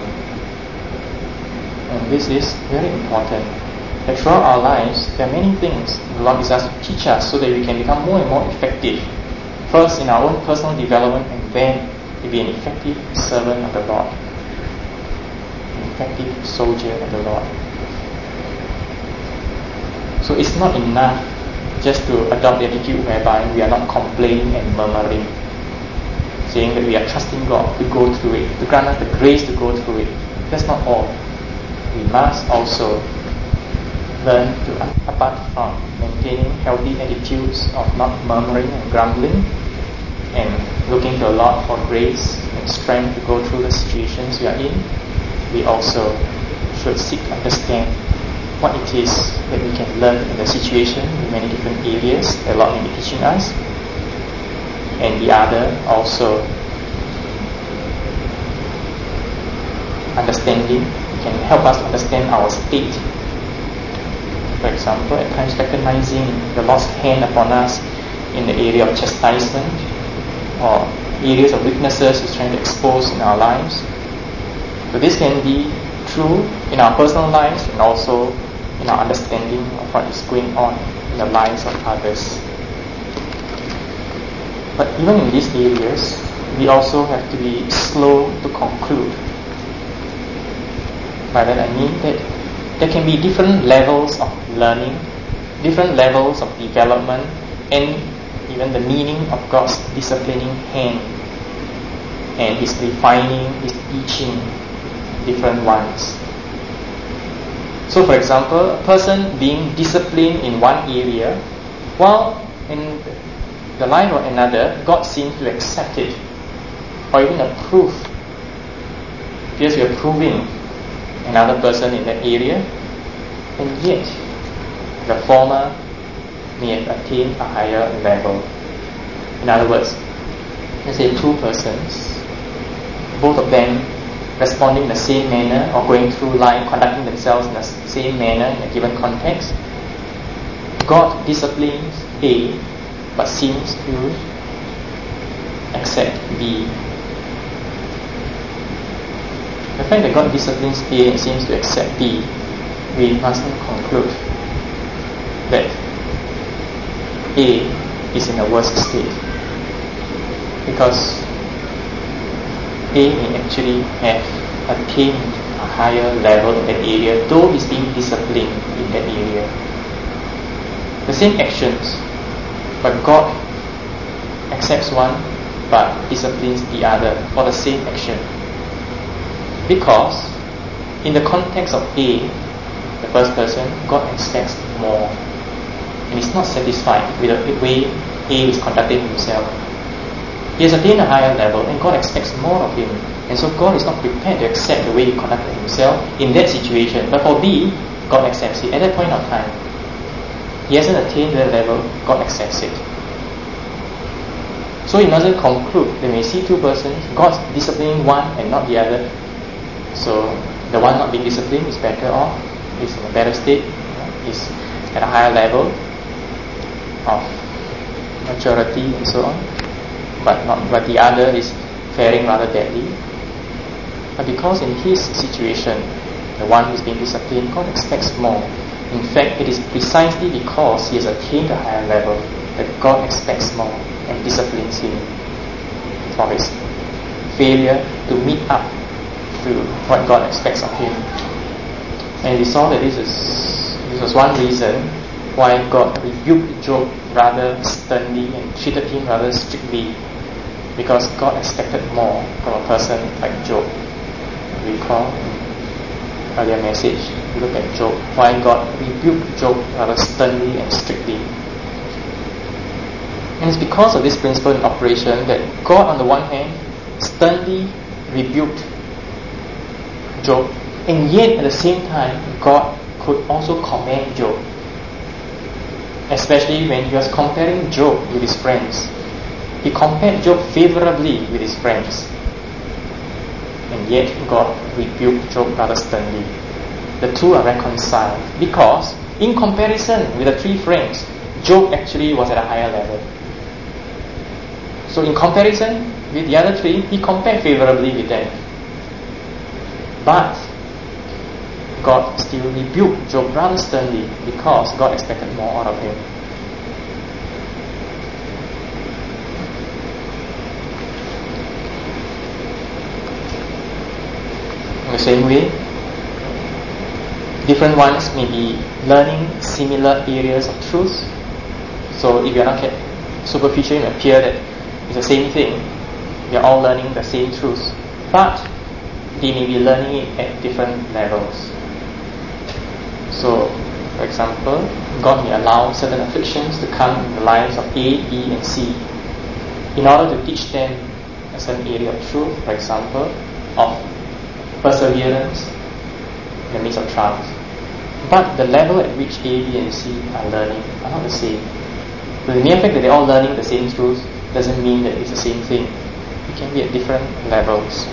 And this is very important. That throughout our lives, there are many things the Lord desires to teach us so that we can become more and more effective. First in our own personal development, and then to be an effective servant of the Lord, an effective soldier of the Lord. So it's not enough just to adopt the attitude whereby we are not complaining and murmuring, saying that we are trusting God to go through it, to grant us the grace to go through it. That's not all. We must also learn to, apart from maintaining healthy attitudes of not murmuring and grumbling, and looking to the Lord for grace and strength to go through the situations we are in, we also should seek to understand what it is that we can learn in the situation in many different areas that the Lord may be teaching us. And the other also understanding can help us understand our state. For example, at times recognizing the Lord's hand upon us in the area of chastisement or areas of weaknesses He's trying to expose in our lives. So this can be true in our personal lives and also in our understanding of what is going on in the lives of others. But even in these areas, we also have to be slow to conclude. By that I mean that there can be different levels of learning, different levels of development, and even the meaning of God's disciplining hand and His refining, His teaching different ones. So for example, a person being disciplined in one area, while in the life of another, God seems to accept it or even approve. Yes, we are approving another person in that area, and yet the former may have attained a higher level. In other words, let's say two persons, both of them responding in the same manner or going through life, conducting themselves in the same manner in a given context. God disciplines A, but seems to accept B. The fact that God disciplines A and seems to accept B, we mustn't conclude that A is in a worse state, because A may actually have attained a higher level in that area, though he's being disciplined in that area. The same actions, but God accepts one but disciplines the other for the same action. Because in the context of A, the first person, God expects more, and is not satisfied with the way A is conducting himself. He has attained a higher level, and God expects more of him, and so God is not prepared to accept the way he conducted himself in that situation. But for B, God accepts it at that point of time. He hasn't attained that level, God accepts it. So he doesn't conclude that we see two persons, God's disciplining one and not the other. So the one not being disciplined is better off, is in a better state, is at a higher level. of maturity and so on, but the other is faring rather badly. But because in his situation, the one who is being disciplined, God expects more. In fact, it is precisely because he has attained a higher level that God expects more and disciplines him for his failure to meet up to what God expects of him. And we saw that this was one reason why God rebuked Job rather sternly and treated him rather strictly, because God expected more from a person like Job. Recall earlier message, we look at Job, why God rebuked Job rather sternly and strictly. And it's because of this principle in operation that God on the one hand sternly rebuked Job, and yet at the same time God could also commend Job, especially when he was comparing Job with his friends. He compared Job favorably with his friends, and yet God rebuked Job rather sternly. The two are reconciled because in comparison with the three friends, Job actually was at a higher level. So in comparison with the other three, he compared favorably with them. But God still rebuked Job rather sternly because God expected more out of him. In the same way, different ones may be learning similar areas of truth. So if you are not superficial, it may appear that it's the same thing. We are all learning the same truth, but they may be learning it at different levels. So, for example, God may allow certain afflictions to come in the lives of A, B, and C in order to teach them a certain area of truth, for example, of perseverance in the midst of trials. But the level at which A, B, and C are learning are not the same. So the mere fact that they're all learning the same truth doesn't mean that it's the same thing. It can be at different levels.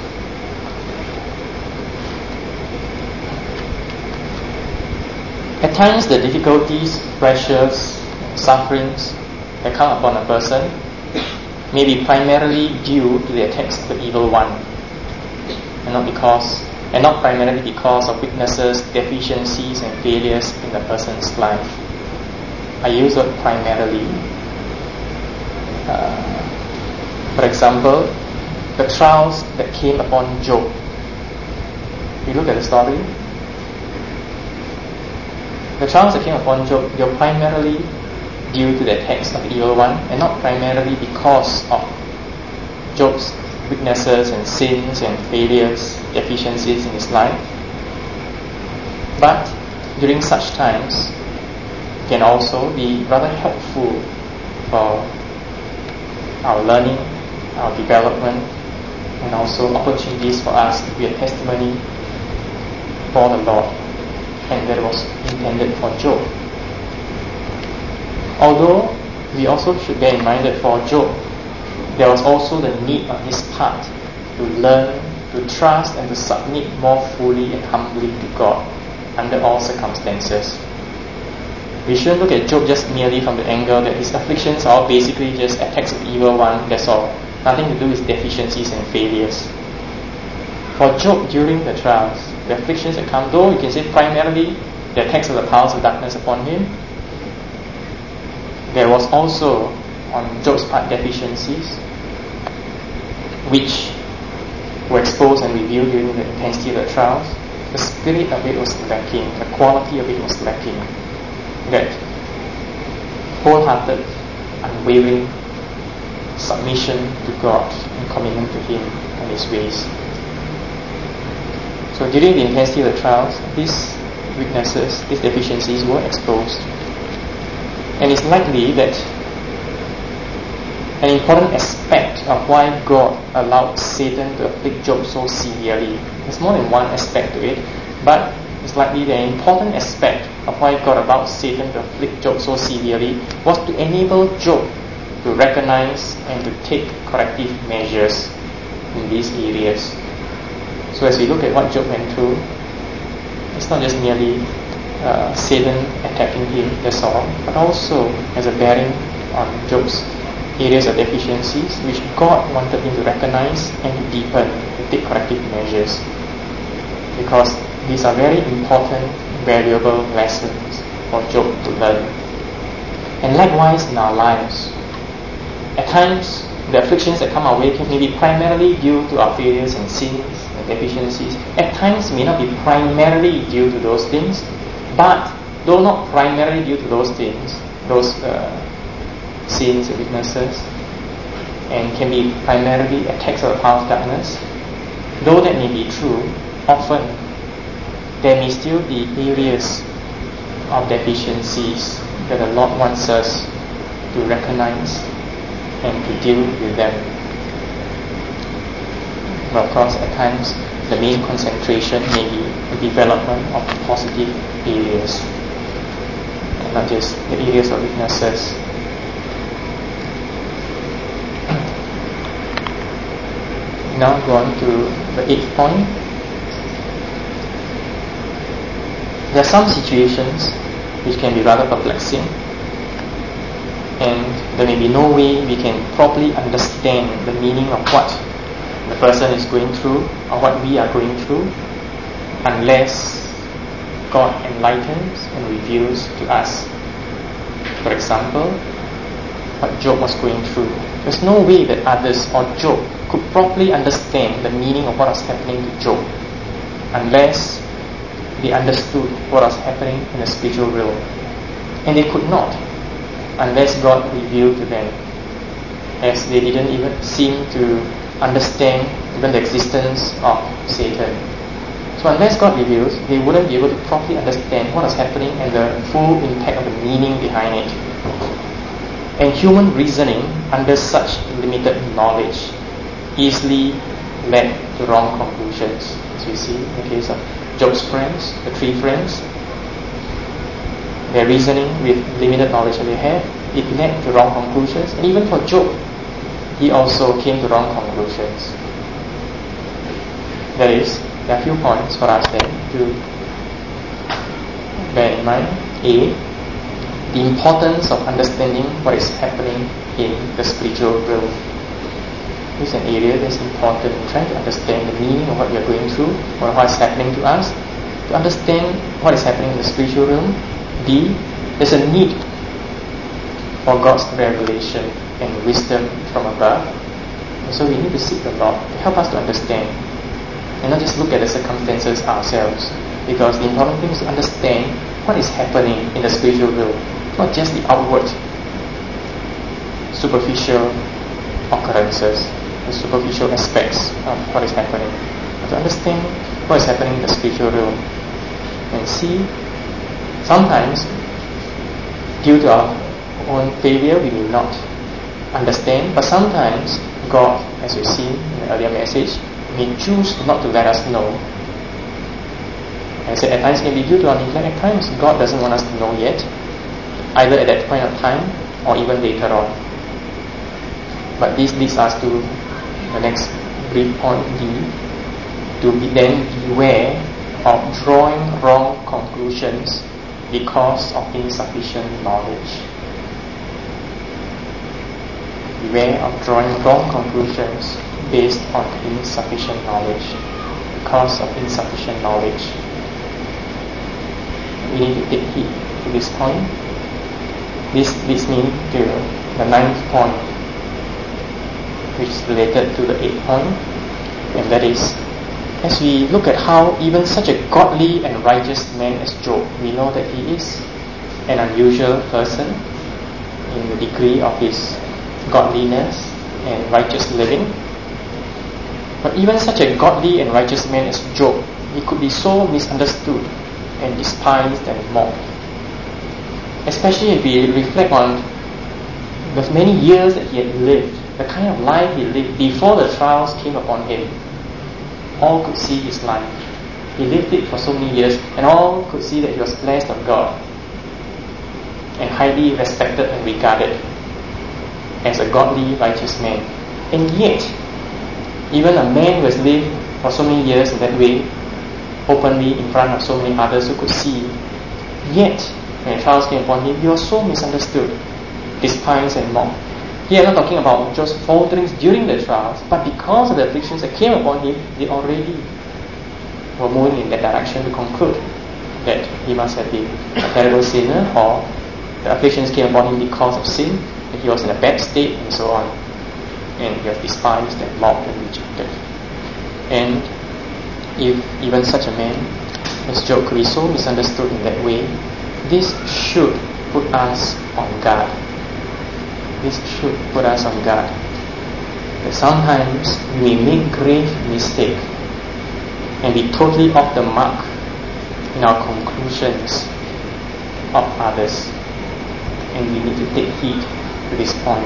At times, the difficulties, pressures, sufferings that come upon a person may be primarily due to the attacks of the evil one, and not primarily because of weaknesses, deficiencies, and failures in the person's life. I use the word primarily. For example, the trials that came upon Job. We look at the story. The trials that came upon Job, they were primarily due to the attacks of the evil one, and not primarily because of Job's weaknesses and sins and failures, deficiencies in his life. But during such times, it can also be rather helpful for our learning, our development, and also opportunities for us to be a testimony for the Lord, and that was intended for Job. Although we also should bear in mind that for Job, there was also the need on his part to learn, to trust, and to submit more fully and humbly to God under all circumstances. We shouldn't look at Job just merely from the angle that his afflictions are basically just attacks of the evil one, that's all. Nothing to do with deficiencies and failures. For Job, during the trials, the afflictions that come, though you can say primarily the attacks of the powers of darkness upon him, there was also on Job's part deficiencies which were exposed and revealed during the intensity of the trials. The spirit of it was lacking, the quality of it was lacking. That wholehearted, unwavering submission to God and commitment to Him and His ways. So during the intensity of the trials, these weaknesses, these deficiencies were exposed. And it's likely that an important aspect of why God allowed Satan to afflict Job so severely, there's more than one aspect to it, but it's likely that an important aspect of why God allowed Satan to afflict Job so severely was to enable Job to recognize and to take corrective measures in these areas. So as we look at what Job went through, it's not just merely Satan attacking him, that's all, but also as a bearing on Job's areas of deficiencies which God wanted him to recognize and to deepen, to take corrective measures, because these are very important, valuable lessons for Job to learn. And likewise in our lives, at times the afflictions that come our way may be primarily due to our failures and sins and deficiencies. At times may not be primarily due to those things, but though not primarily due to those things, those sins and weaknesses, and can be primarily attacks of the power of darkness, though that may be true, often there may still be areas of deficiencies that the Lord wants us to recognize and to deal with them. But of course, at times, the main concentration may be the development of positive areas, and not just the areas of weaknesses. Now go on to the 8th point. There are some situations which can be rather perplexing, and there may be no way we can properly understand the meaning of what the person is going through or what we are going through unless God enlightens and reveals to us. For example, what Job was going through. There's no way that others or Job could properly understand the meaning of what was happening to Job unless they understood what was happening in the spiritual realm. And they could not unless God revealed to them, as they didn't even seem to understand even the existence of Satan. So unless God reveals, they wouldn't be able to properly understand what was happening and the full impact of the meaning behind it. And human reasoning under such limited knowledge easily led to wrong conclusions, as we see in the case of Job's friends, the 3 friends. Their reasoning with limited knowledge that they had, it led to wrong conclusions. And even for Job, he also came to wrong conclusions. That is, there are a few points for us then to bear in mind. A, the importance of understanding what is happening in the spiritual realm. This is an area that's important in trying to understand the meaning of what we are going through or what is happening to us. To understand what is happening in the spiritual realm. B, there's a need for God's revelation and wisdom from above. And so we need to seek the Lord to help us to understand and not just look at the circumstances ourselves, because the important thing is to understand what is happening in the spiritual realm, not just the outward superficial occurrences, the superficial aspects of what is happening, but to understand what is happening in the spiritual realm. And see, sometimes due to our own failure we may not understand, but sometimes God, as we see in the earlier message, may choose not to let us know. I said at times it may be due to our neglect. At times God doesn't want us to know yet, either at that point of time or even later on. But this leads us to the next brief point, D, to then beware of drawing wrong conclusions because of insufficient knowledge. Beware of drawing wrong conclusions based on insufficient knowledge, because of insufficient knowledge. We need to take heed to this point. This leads me to the 9th point, which is related to the 8th point, and that is, as we look at how even such a godly and righteous man as Job, we know that he is an unusual person in the degree of his godliness and righteous living. But even such a godly and righteous man as Job, he could be so misunderstood and despised and mocked. Especially if we reflect on the many years that he had lived, the kind of life he lived before the trials came upon him. All could see his life. He lived it for so many years, and all could see that he was blessed of God and highly respected and regarded as a godly, righteous man. And yet, even a man who has lived for so many years in that way, openly in front of so many others who could see Yet, when trials came upon him, he was so misunderstood, despised and mocked. Here I'm not talking about just falterings during the trials, but because of the afflictions that came upon him, they already were moving in that direction to conclude that he must have been a terrible sinner, or the afflictions came upon him because of sin, that he was in a bad state, and so on. And he was despised and mocked and rejected. And if even such a man as Job could be so misunderstood in that way, this should put us on guard. This should put us on guard. That sometimes we may make grave mistake and be totally off the mark in our conclusions of others. And we need to take heed to this point.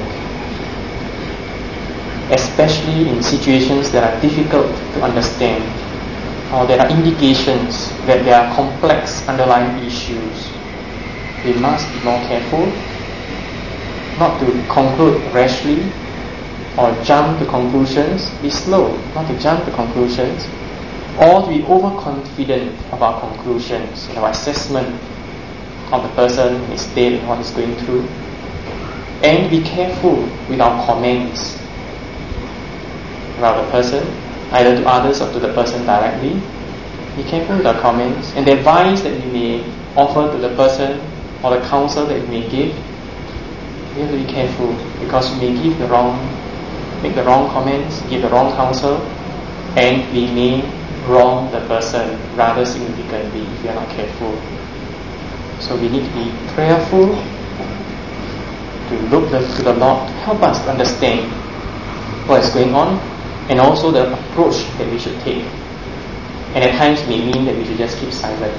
Especially in situations that are difficult to understand, or there are indications that there are complex underlying issues. We must be more careful not to conclude rashly or jump to conclusions. Be slow not to jump to conclusions, or to be overconfident of our conclusions and our assessment of the person, his state, and what he's going through. And be careful with our comments about the person, either to others or to the person directly. Be careful with our comments and the advice that we may offer to the person or the counsel that we may give. We have to be careful, because we may make the wrong comments, give the wrong counsel, and we may wrong the person rather significantly if we are not careful. So we need to be prayerful, to look to the Lord to help us to understand what is going on, and also the approach that we should take. And at times may mean that we should just keep silent.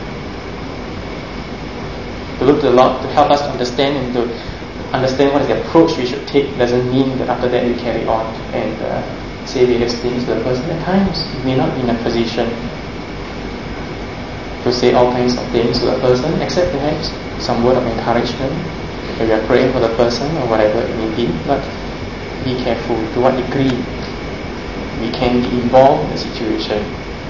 To look to the Lord to help us to understand and to understand what is the approach we should take doesn't mean that after that we carry on and say various things to the person. At times we may not be in a position to say all kinds of things to the person, except perhaps some word of encouragement, if we are praying for the person or whatever it may be. But be careful to what degree we can be involved in the situation.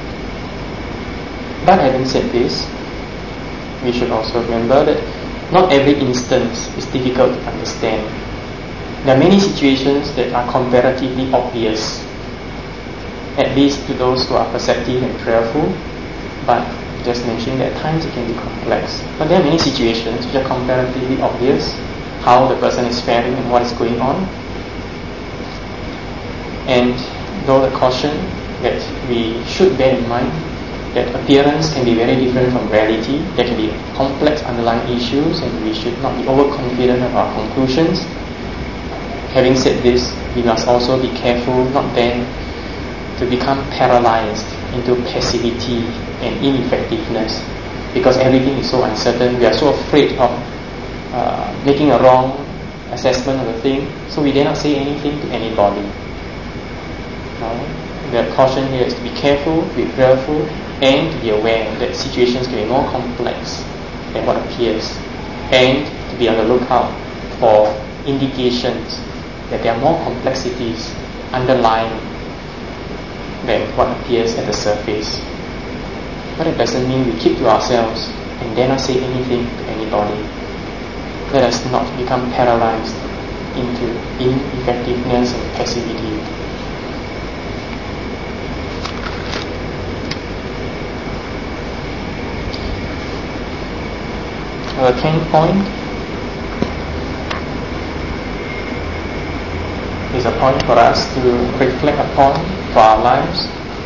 But having said this, we should also remember that not every instance is difficult to understand. There are many situations that are comparatively obvious, at least to those who are perceptive and prayerful, but just mentioning that at times it can be complex. But there are many situations which are comparatively obvious, how the person is faring and what is going on. And though the caution that we should bear in mind that appearance can be very different from reality, there can be complex underlying issues, and we should not be overconfident of our conclusions. Having said this, we must also be careful not then to become paralyzed into passivity and ineffectiveness, because everything is so uncertain. We are so afraid of making a wrong assessment of the thing, so we dare not say anything to anybody. The caution here is to be careful, to be prayerful, and to be aware that situations can be more complex than what appears, and to be on the lookout for indications that there are more complexities underlying than what appears at the surface. But it doesn't mean we keep to ourselves and dare not say anything to anybody. Let us not become paralyzed into ineffectiveness and passivity. The 10th point is a point for us to reflect upon for our lives.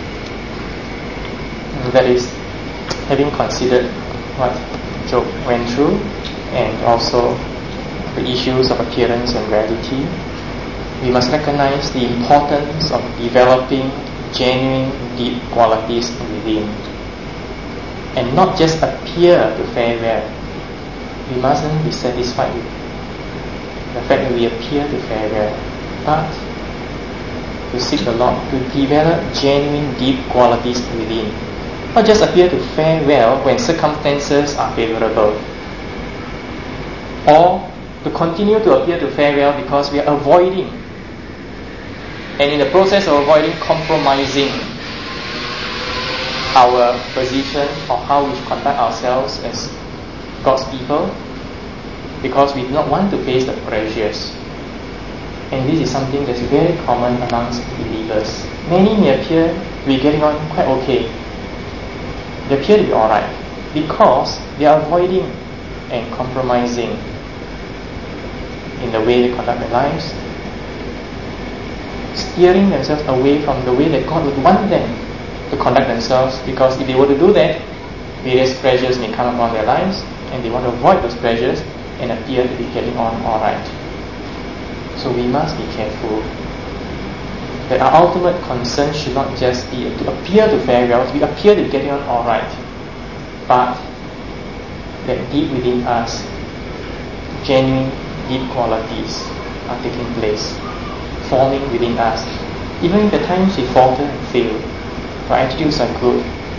That is, having considered what Job went through and also the issues of appearance and reality, we must recognize the importance of developing genuine, deep qualities within, and not just appear to fare well. We mustn't be satisfied with the fact that we appear to fare well, but to seek the Lord to develop genuine, deep qualities within. Not just appear to fare well when circumstances are favorable, or to continue to appear to fare well because we are avoiding, and in the process of avoiding, compromising our position or how we should conduct ourselves as God's people because we do not want to face the pressures. And this is something that's very common amongst believers. Many may appear to be getting on quite okay. They appear to be alright because they are avoiding and compromising in the way they conduct their lives, steering themselves away from the way that God would want them to conduct themselves, because if they were to do that, various pressures may come upon their lives and they want to avoid those pressures and appear to be getting on alright. So we must be careful that our ultimate concern should not just be to appear to fare well, to appear to be getting on alright, but that deep within us, genuine deep qualities are taking place, forming within us. Even if at times we falter and fail, our attitudes are good,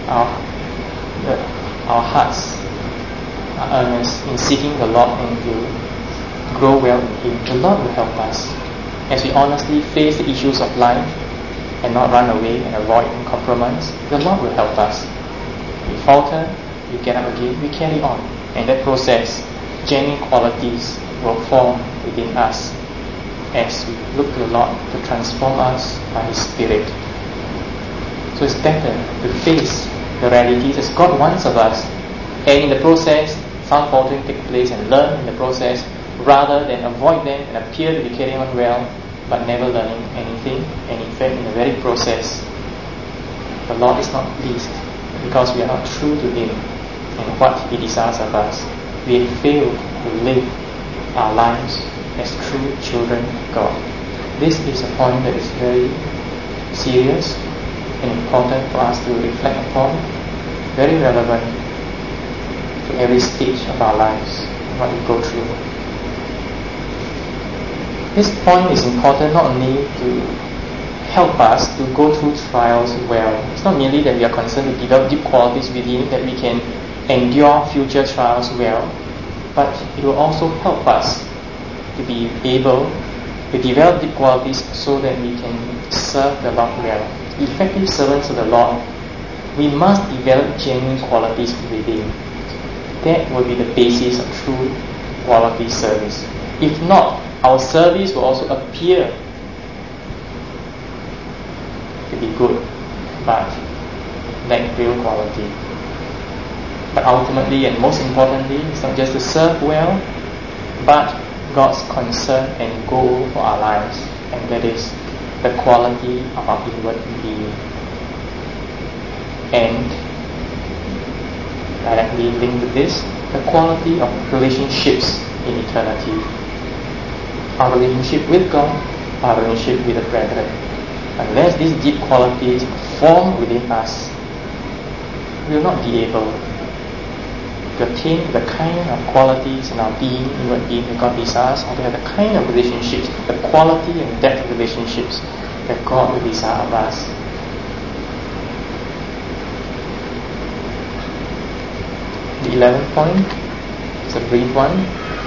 our hearts are earnest in seeking the Lord and to grow well in Him. The Lord will help us as we honestly face the issues of life and not run away and avoid and compromise. The Lord will help us. We falter, we get up again, we carry on. And that process, genuine qualities will form within us as we look to the Lord to transform us by His Spirit. So it's better to face the realities as God wants of us, and in the process, some faltering take place and learn in the process, rather than avoid them and appear to be carrying on well, but never learning anything. And in fact, in the very process, the Lord is not pleased because we are not true to Him and what He desires of us. We fail to live our lives as true children of God. This is a point that is very serious and important for us to reflect upon, very relevant to every stage of our lives, what we go through. This point is important not only to help us to go through trials well. It's not merely that we are concerned to develop deep qualities within, that we can endure future trials well, but it will also help us to be able to develop deep qualities so that we can serve the Lord well. Effective servants of the Lord, we must develop genuine qualities within. That will be the basis of true quality service. If not, our service will also appear to be good, but lack real quality. But ultimately and most importantly, it's not just to serve well, but God's concern and goal for our lives, and that is the quality of our inward being. And directly linked with this, the quality of relationships in eternity. Our relationship with God, our relationship with the brethren. Unless these deep qualities form within us, we will not be able to attain the kind of qualities in our being, inward being that God desires, or to have the kind of relationships, the quality and depth of relationships that God will desire of us. The 11th point is a brief one.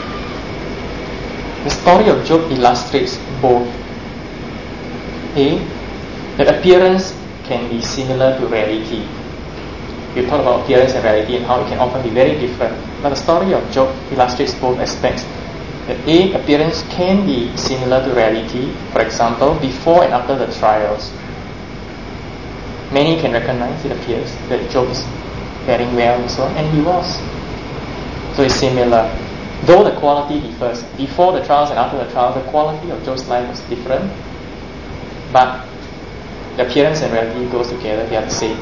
The story of Job illustrates both A, that appearance can be similar to reality. We talk about appearance and reality and how it can often be very different. But the story of Job illustrates both aspects. That A, appearance can be similar to reality. For example, before and after the trials. Many can recognize, it appears, that Job is faring well and so on, and he was. So it's similar. Though the quality differs. Before the trials and after the trials, the quality of Job's life was different. But the appearance and reality goes together, they are the same.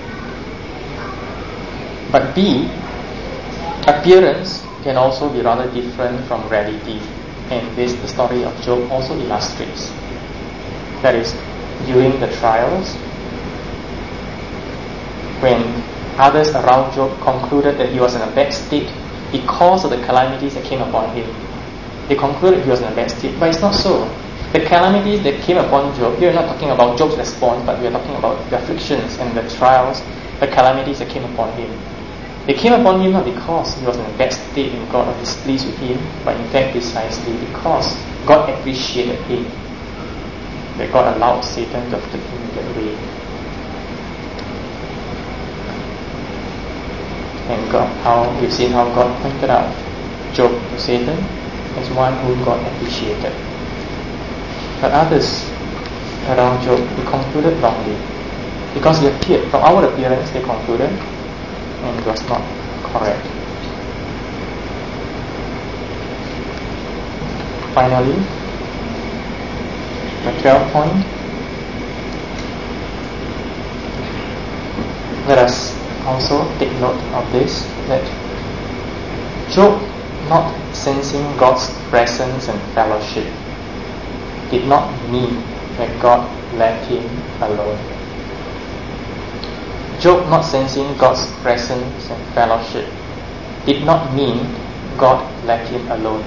But B, appearance can also be rather different from reality, and this the story of Job also illustrates. That is, during the trials, when others around Job concluded that he was in a bad state because of the calamities that came upon him, they concluded he was in a bad state, but it's not so. The calamities that came upon Job, here we're not talking about Job's response, but we are talking about the afflictions and the trials, the calamities that came upon him. They came upon him not because he was in a bad state and God was displeased with him, but in fact precisely because God appreciated him, that God allowed Satan to afflict him in that way. And God, how we've seen how God pointed out Job to Satan as one whom God appreciated. But others around Job, they concluded wrongly. Because he appeared, from outward appearance, they concluded, and it was not correct. Finally, the 12th point, let us also take note of this, that Job, not sensing God's presence and fellowship, did not mean that God left him alone. Job not sensing God's presence and fellowship did not mean God left him alone.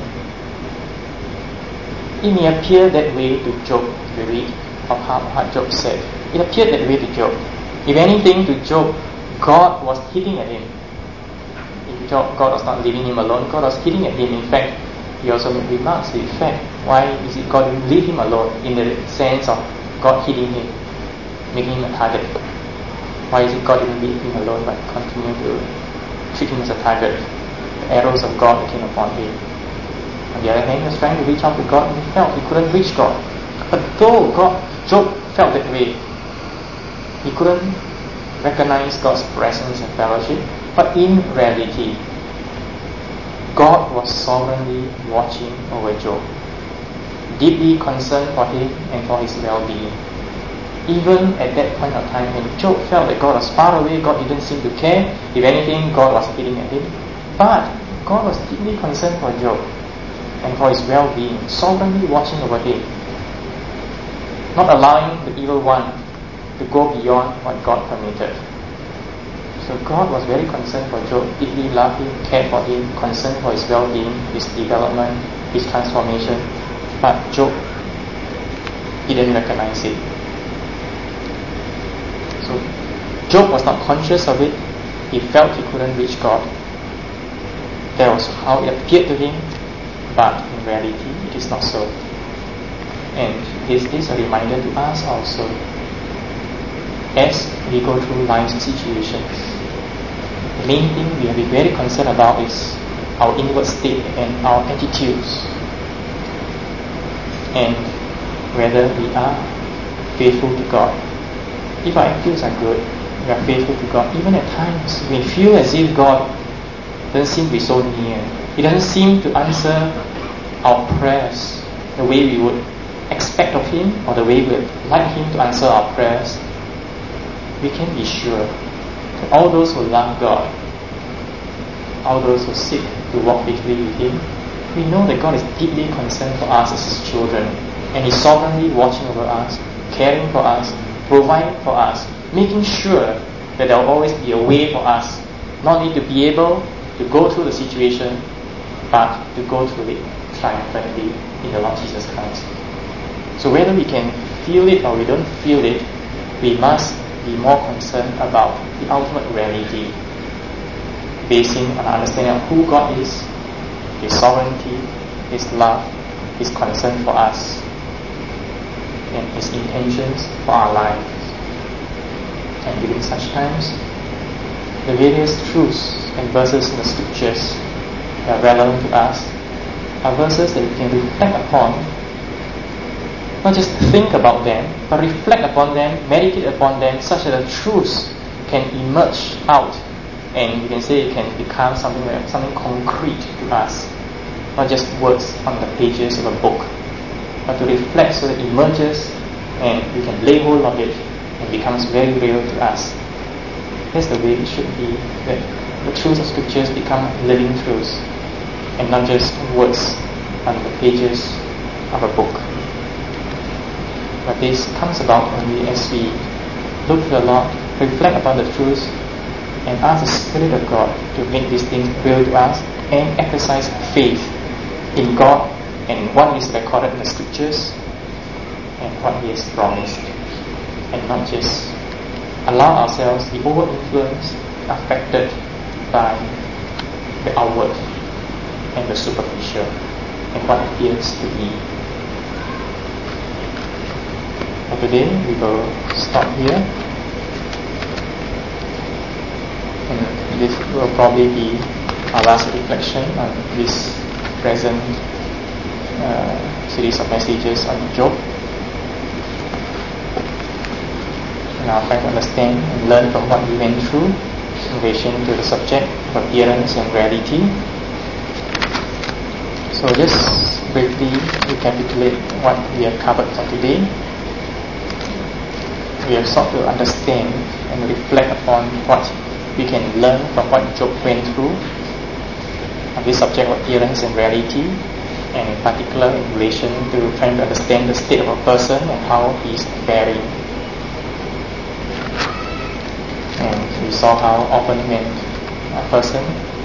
It may appear that way to Job, the read of what Job said. It appeared that way to Job. If anything, to Job, God was hitting at him. If God was not leaving him alone, God was hitting at him. In fact, he also made remarks to the effect, why is it God didn't leave him alone, in the sense of God hitting him, making him a target. Why is it God didn't leave him alone but continue to treat him as a target? The arrows of God came upon him. On the other hand, he was trying to reach out to God and he felt he couldn't reach God. But though Job felt that way, he couldn't recognize God's presence and fellowship, but in reality, God was sovereignly watching over Job, deeply concerned for him and for his well-being. Even at that point of time when Job felt that God was far away, God didn't seem to care. If anything, God was hitting at him. But God was deeply concerned for Job and for his well-being, sovereignly watching over him, not allowing the evil one to go beyond what God permitted. So God was very concerned for Job, deeply loved him, cared for him, concerned for his well-being, his development, his transformation. But Job, he didn't recognize it. So Job was not conscious of it. He felt he couldn't reach God. That was how it appeared to him, but in reality it is not so. And this is a reminder to us also as we go through life's situations. The main thing we have to be very concerned about is our inward state and our attitudes, and whether we are faithful to God. If our attitudes are good, we are faithful to God. Even at times we feel as if God doesn't seem to be so near. He doesn't seem to answer our prayers the way we would expect of Him, or the way we would like Him to answer our prayers. We can be sure that all those who love God, all those who seek to walk faithfully with Him, we know that God is deeply concerned for us as His children, and He's sovereignly watching over us, caring for us, providing for us, making sure that there will always be a way for us, not only to be able to go through the situation, but to go through it triumphantly in the Lord Jesus Christ. So whether we can feel it or we don't feel it, we must be more concerned about the ultimate reality, basing on our understanding of who God is, His sovereignty, His love, His concern for us, and His intentions for our lives. And during such times, the various truths and verses in the Scriptures that are relevant to us are verses that we can reflect upon, not just think about them, but reflect upon them, meditate upon them, such that the truths can emerge out, and we can say it can become something concrete to us, not just words on the pages of a book, but to reflect so that it emerges and we can lay hold of it and becomes very real to us. That's the way it should be, that the truths of Scriptures become living truths and not just words on the pages of a book. But this comes about only as we look to the Lord, reflect upon the truths, and ask the Spirit of God to make these things real to us and exercise faith in God and what is recorded in the Scriptures and what He has promised, and not just allow ourselves to be over-influenced, affected by the outward and the superficial and what appears to be. For today, we will stop here, and this will probably be our last reflection on this present series of messages on Job. Now try to understand and learn from what we went through in relation to the subject of appearance and reality. So just briefly recapitulate what we have covered for today. We have sought to understand and reflect upon what we can learn from what Job went through on this subject of appearance and reality, and in particular in relation to trying to understand the state of a person and how he is faring. And we saw how often when a person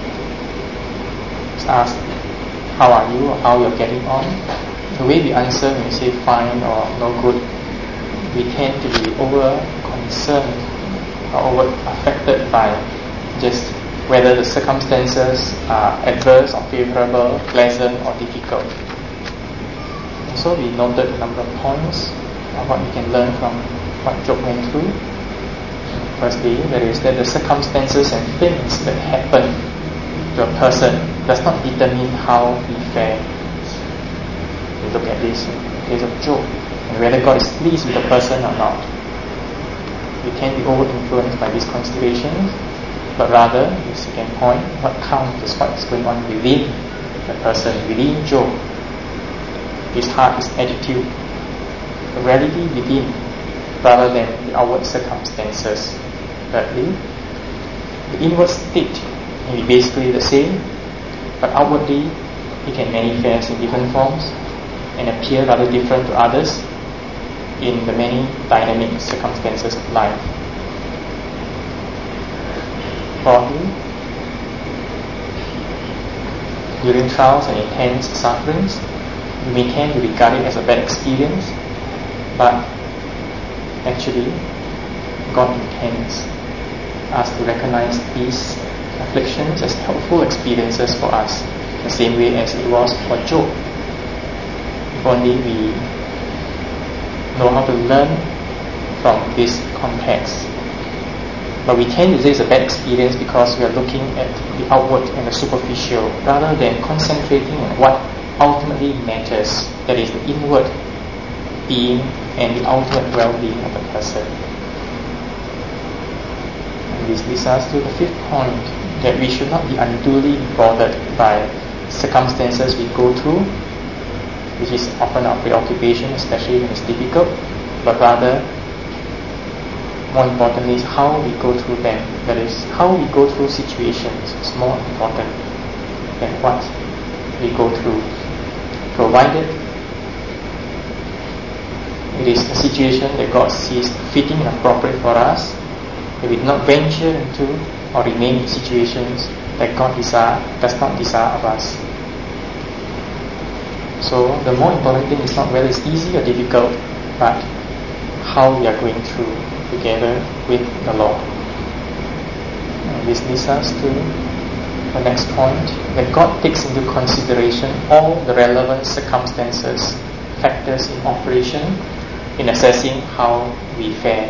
is asked, how are you, or how you're getting on, the way we answer when we say fine or no good, we tend to be over concerned or over affected by just whether the circumstances are adverse or favorable, pleasant or difficult. And so we noted a number of points of what we can learn from what Job went through. Firstly, there is that the circumstances and things that happen to a person does not determine how he fares. We look at this in the case of Job, and whether God is pleased with the person or not. We can be over-influenced by these considerations, but rather, the second point, what counts is what is going on within the person, within Job, his heart, his attitude, the reality within, rather than the outward circumstances. Thirdly, the inward state may be basically the same, but outwardly it can manifest in different forms and appear rather different to others in the many dynamic circumstances of life. Fourthly, during trials and intense sufferings, we may tend to regard it as a bad experience, but actually God intends us to recognize these afflictions as helpful experiences for us, the same way as it was for Job. If only we know how to learn from this context. But we tend to say it's a bad experience because we are looking at the outward and the superficial rather than concentrating on what ultimately matters, that is the inward being and the ultimate well-being of the person. And this leads us to the fifth point, that we should not be unduly bothered by circumstances we go through, which is often our preoccupation, especially when it's difficult, but rather, more importantly, is how we go through them. That is, how we go through situations is more important than what we go through, provided it is a situation that God sees fitting and appropriate for us, that we do not venture into or remain in situations that God does not desire of us. So the more important thing is not whether it's easy or difficult, but how we are going through together with the Lord. And this leads us to the next point, that God takes into consideration all the relevant circumstances, factors in operation in assessing how we fare.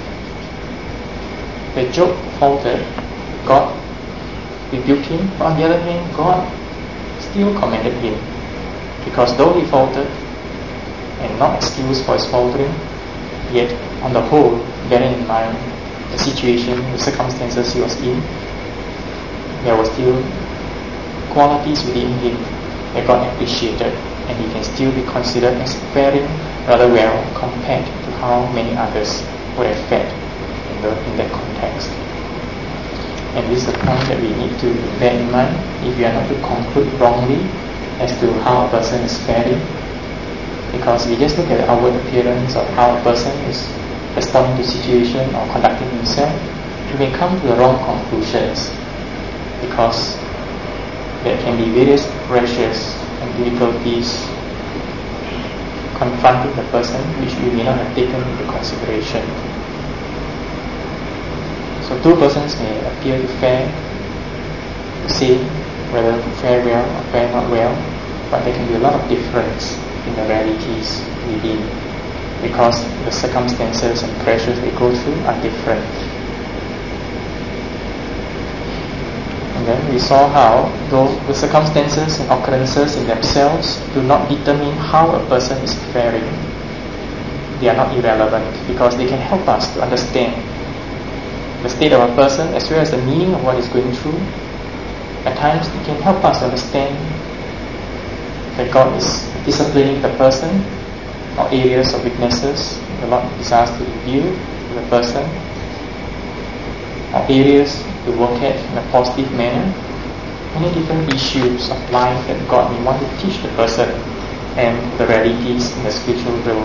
When Job faltered, God rebuked him, but on the other hand, God still commended him, because though he faltered and not excused for his faltering, yet on the whole, bearing in mind the situation, the circumstances he was in, there were still qualities within him that God appreciated, and he can still be considered as faring rather well compared to how many others would have fared in that context. And this is a point that we need to bear in mind if we are not to conclude wrongly as to how a person is faring, because we just look at the outward appearance of how a person is responding to situation or conducting himself, we may come to the wrong conclusions, because there can be various pressures and difficulties confronting the person which we may not have taken into consideration. So two persons may appear to fare the same, whether fare well or fare not well, but there can be a lot of difference in the realities within, because the circumstances and pressures they go through are different. And then we saw how, though the circumstances and occurrences in themselves do not determine how a person is faring, they are not irrelevant because they can help us to understand the state of a person as well as the meaning of what is going through. At times, it can help us understand that God is disciplining the person or areas of weaknesses the Lord desires to reveal to the person, or areas to work at in a positive manner, many different issues of life that God may want to teach the person and the realities in the spiritual realm.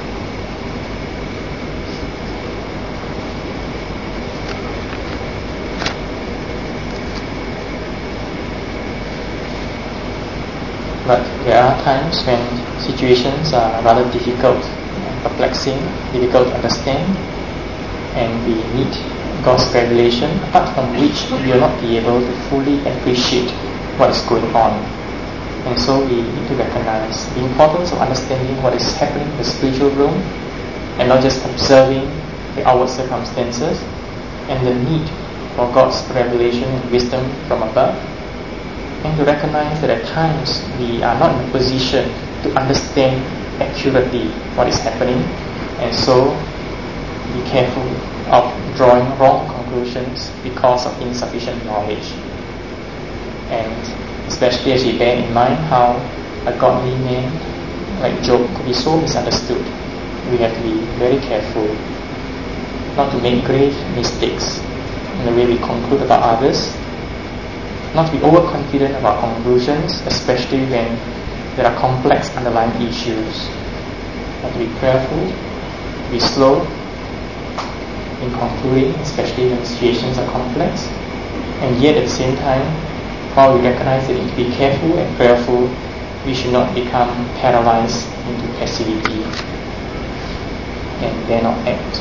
But there are times when situations are rather difficult, perplexing, difficult to understand, and we need God's revelation, apart from which we will not be able to fully appreciate what is going on. And so we need to recognize the importance of understanding what is happening in the spiritual realm, and not just observing the outward circumstances, and the need for God's revelation and wisdom from above, and to recognize that at times we are not in a position to understand accurately what is happening, and so be careful of drawing wrong conclusions because of insufficient knowledge. And especially as we bear in mind how a godly man like Job could be so misunderstood, we have to be very careful not to make grave mistakes in the way we conclude about others, not to be overconfident about conclusions, especially when there are complex underlying issues. Have to be prayerful, be slow in concluding, especially when situations are complex, and yet at the same time, while we recognize that we need to be careful and prayerful, we should not become paralyzed into passivity and dare not act.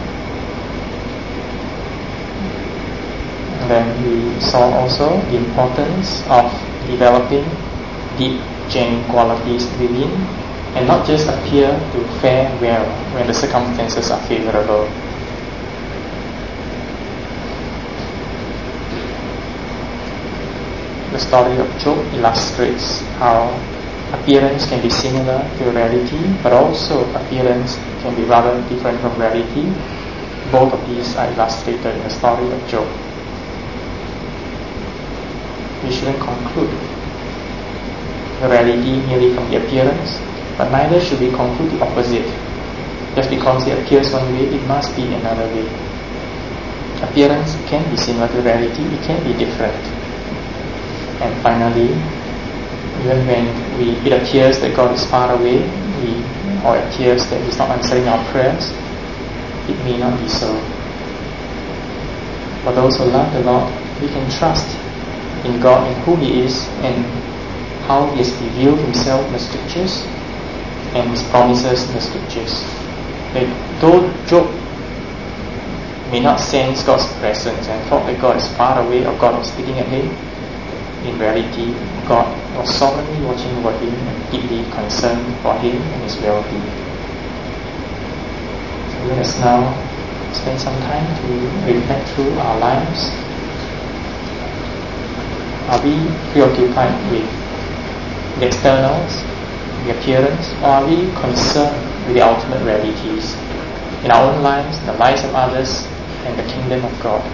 And then we saw also the importance of developing deep, genuine qualities within, and not just appear to fare well when the circumstances are favorable. The story of Job illustrates how appearance can be similar to reality, but also appearance can be rather different from reality. Both of these are illustrated in the story of Job. We shouldn't conclude the reality merely from the appearance, but neither should we conclude the opposite. Just because it appears one way, it must be another way. Appearance can be similar to reality, it can be different. And finally, even when it appears that God is far away, or it appears that He's not answering our prayers, it may not be so. For those who love the Lord, we can trust in God and who He is and how He has revealed Himself in the Scriptures and His promises in the Scriptures. That though Job may not sense God's presence and thought that God is far away or God was speaking at him, in reality, God was sovereignly watching over him and deeply concerned for him and his well-being. So let us now spend some time to reflect through our lives. Are we preoccupied with the externals, the appearance, or are we concerned with the ultimate realities in our own lives, the lives of others, and the kingdom of God?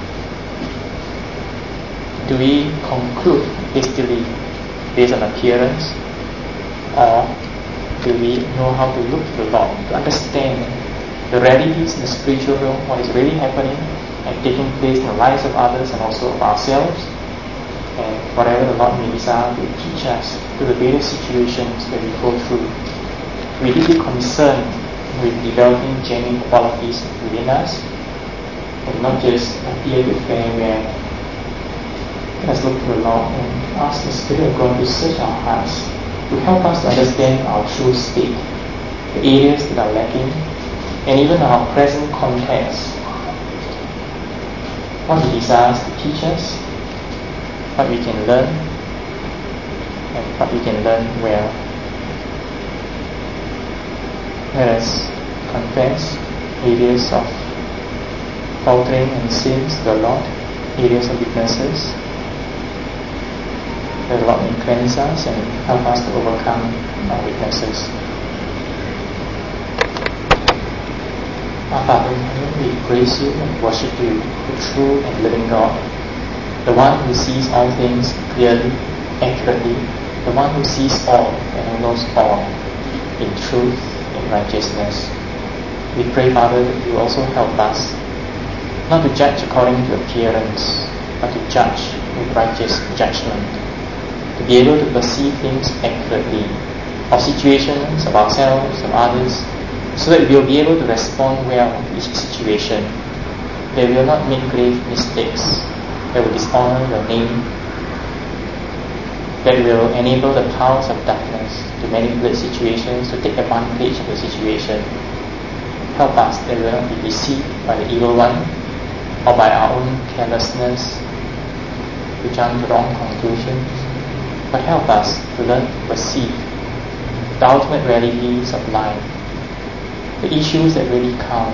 Do we conclude hastily based on appearance, or do we know how to look to the Lord, to understand the realities in the spiritual realm, what is really happening and taking place in the lives of others and also of ourselves, and whatever the Lord may desire to teach us through the various situations that we go through? We need to be concerned with developing genuine qualities within us, and not just appear to fare well. Let's look to the Lord and ask the Spirit of God to search our hearts, to help us to understand our true state, the areas that are lacking, and even our present context. What He desires to teach us, what we can learn, and what we can learn well. Let us confess areas of faltering and sins to the Lord, areas of weaknesses, May the Lord cleanse us and help us to overcome our weaknesses. Our Father in heaven, we praise you and worship you, the true and living God, the one who sees all things clearly, accurately, the one who sees all and who knows all in truth and righteousness. We pray, Father, that you also help us not to judge according to appearance, but to judge with righteous judgment, to be able to perceive things accurately, of situations, of ourselves, of others, so that we will be able to respond well to each situation, that we will not make grave mistakes that will dishonor your name, that will enable the powers of darkness to manipulate situations, to take advantage of the situation. Help us that we will not be deceived by the evil one or by our own carelessness to jump to wrong conclusions, but help us to learn to perceive the ultimate realities of life, the issues that really count.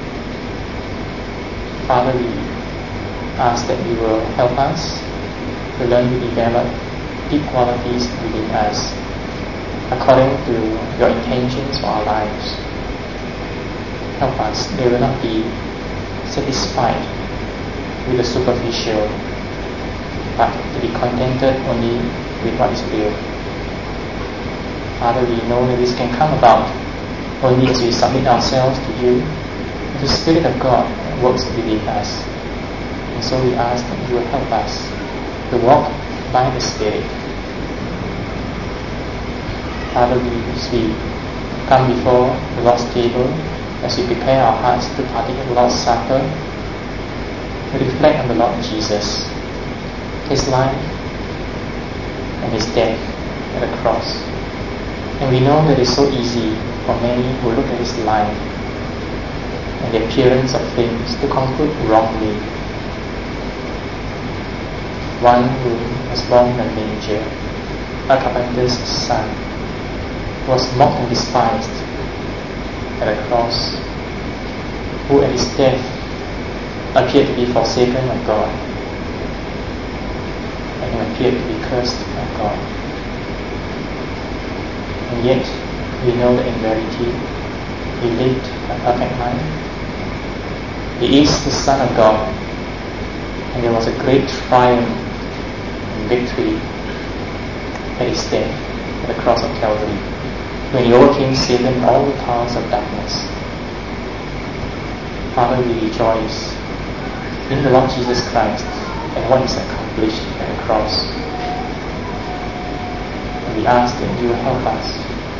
Father, we ask that you will help us to learn to develop deep qualities within us according to your intentions for our lives. Help us that we will not be satisfied with the superficial, but to be contented only with what is real. Father, we know that this can come about only as we submit ourselves to you, the Spirit of God works within us. And so we ask that you will help us to walk by the Spirit. Father, as we come before the Lord's table, as we prepare our hearts to partake of the Lord's Supper, we reflect on the Lord Jesus, His life and His death at the cross. And we know that it's so easy for many who look at His life and the appearance of things to conclude wrongly. One who was born in a manger, a carpenter's son, was mocked and despised at the cross, who at His death appeared to be forsaken of God and who appeared to be cursed by God. And yet, we know that in reality, He lived a perfect life. He is the Son of God, and there was a great triumph and victory at His death at the cross of Calvary, when He overcame Satan and all the powers of darkness. Father, we rejoice in the Lord Jesus Christ and what is accomplished at the cross. And we ask that you will help us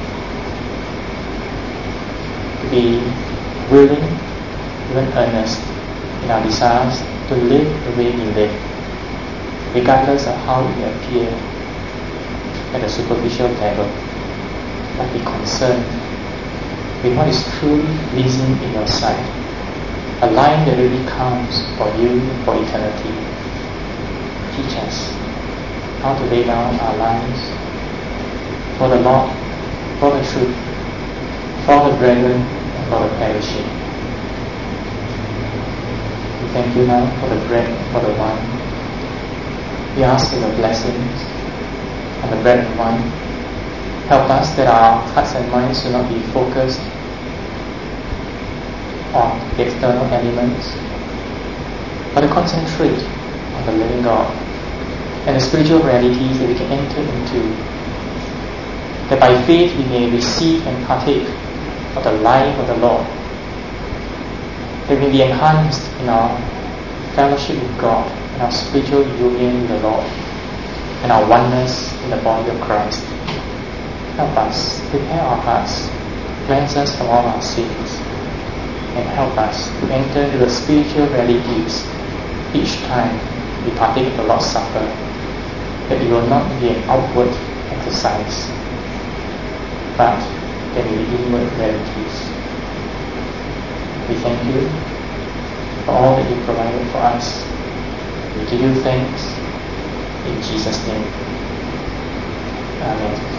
to be willing, even earnest in our desires to live the way we live, regardless of how we appear at a superficial level, but be concerned with what is truly pleasing in your sight, a life that really counts for you for eternity. Teach us how to lay down our lives for the Lord, for the truth, for the brethren, and for the perishing. We thank you now for the bread and for the wine. We ask for your blessings on the bread and wine. Help us that our hearts and minds will not be focused on the external elements, but to concentrate on the living God and the spiritual realities that we can enter into, that by faith we may receive and partake of the life of the Lord, that we may be enhanced in our fellowship with God and our spiritual union with the Lord and our oneness in the body of Christ. Help us, prepare our hearts, cleanse us from all our sins, and help us to enter into the spiritual realities each time we partake of the Lord's Supper, that it will not be an outward exercise, but that it will be inward realities. We thank you for all that you provided for us. We give you thanks in Jesus' name. Amen.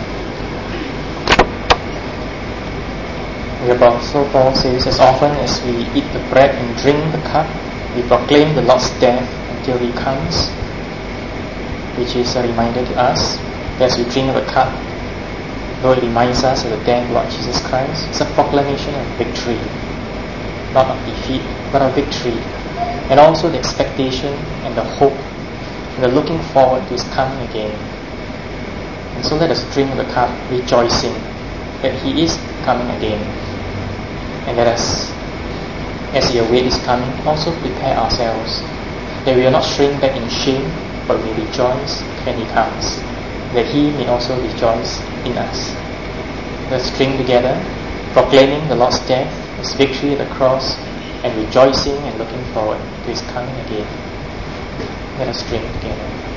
The Apostle Paul says, as often as we eat the bread and drink the cup, we proclaim the Lord's death until He comes. which is a reminder to us as we drink of the cup. Though it reminds us of the death of Lord Jesus Christ, it's a proclamation of victory, not of defeat, but of victory, and also the expectation and the hope and the looking forward to His coming again. And so let us drink of the cup, rejoicing that He is coming again. And let us, as we await His coming, also prepare ourselves, that we will not shrink back in shame, but we rejoice when He comes, that He may also rejoice in us. Let's drink together, proclaiming the Lord's death, His victory at the cross, and rejoicing and looking forward to His coming again. Let us drink together.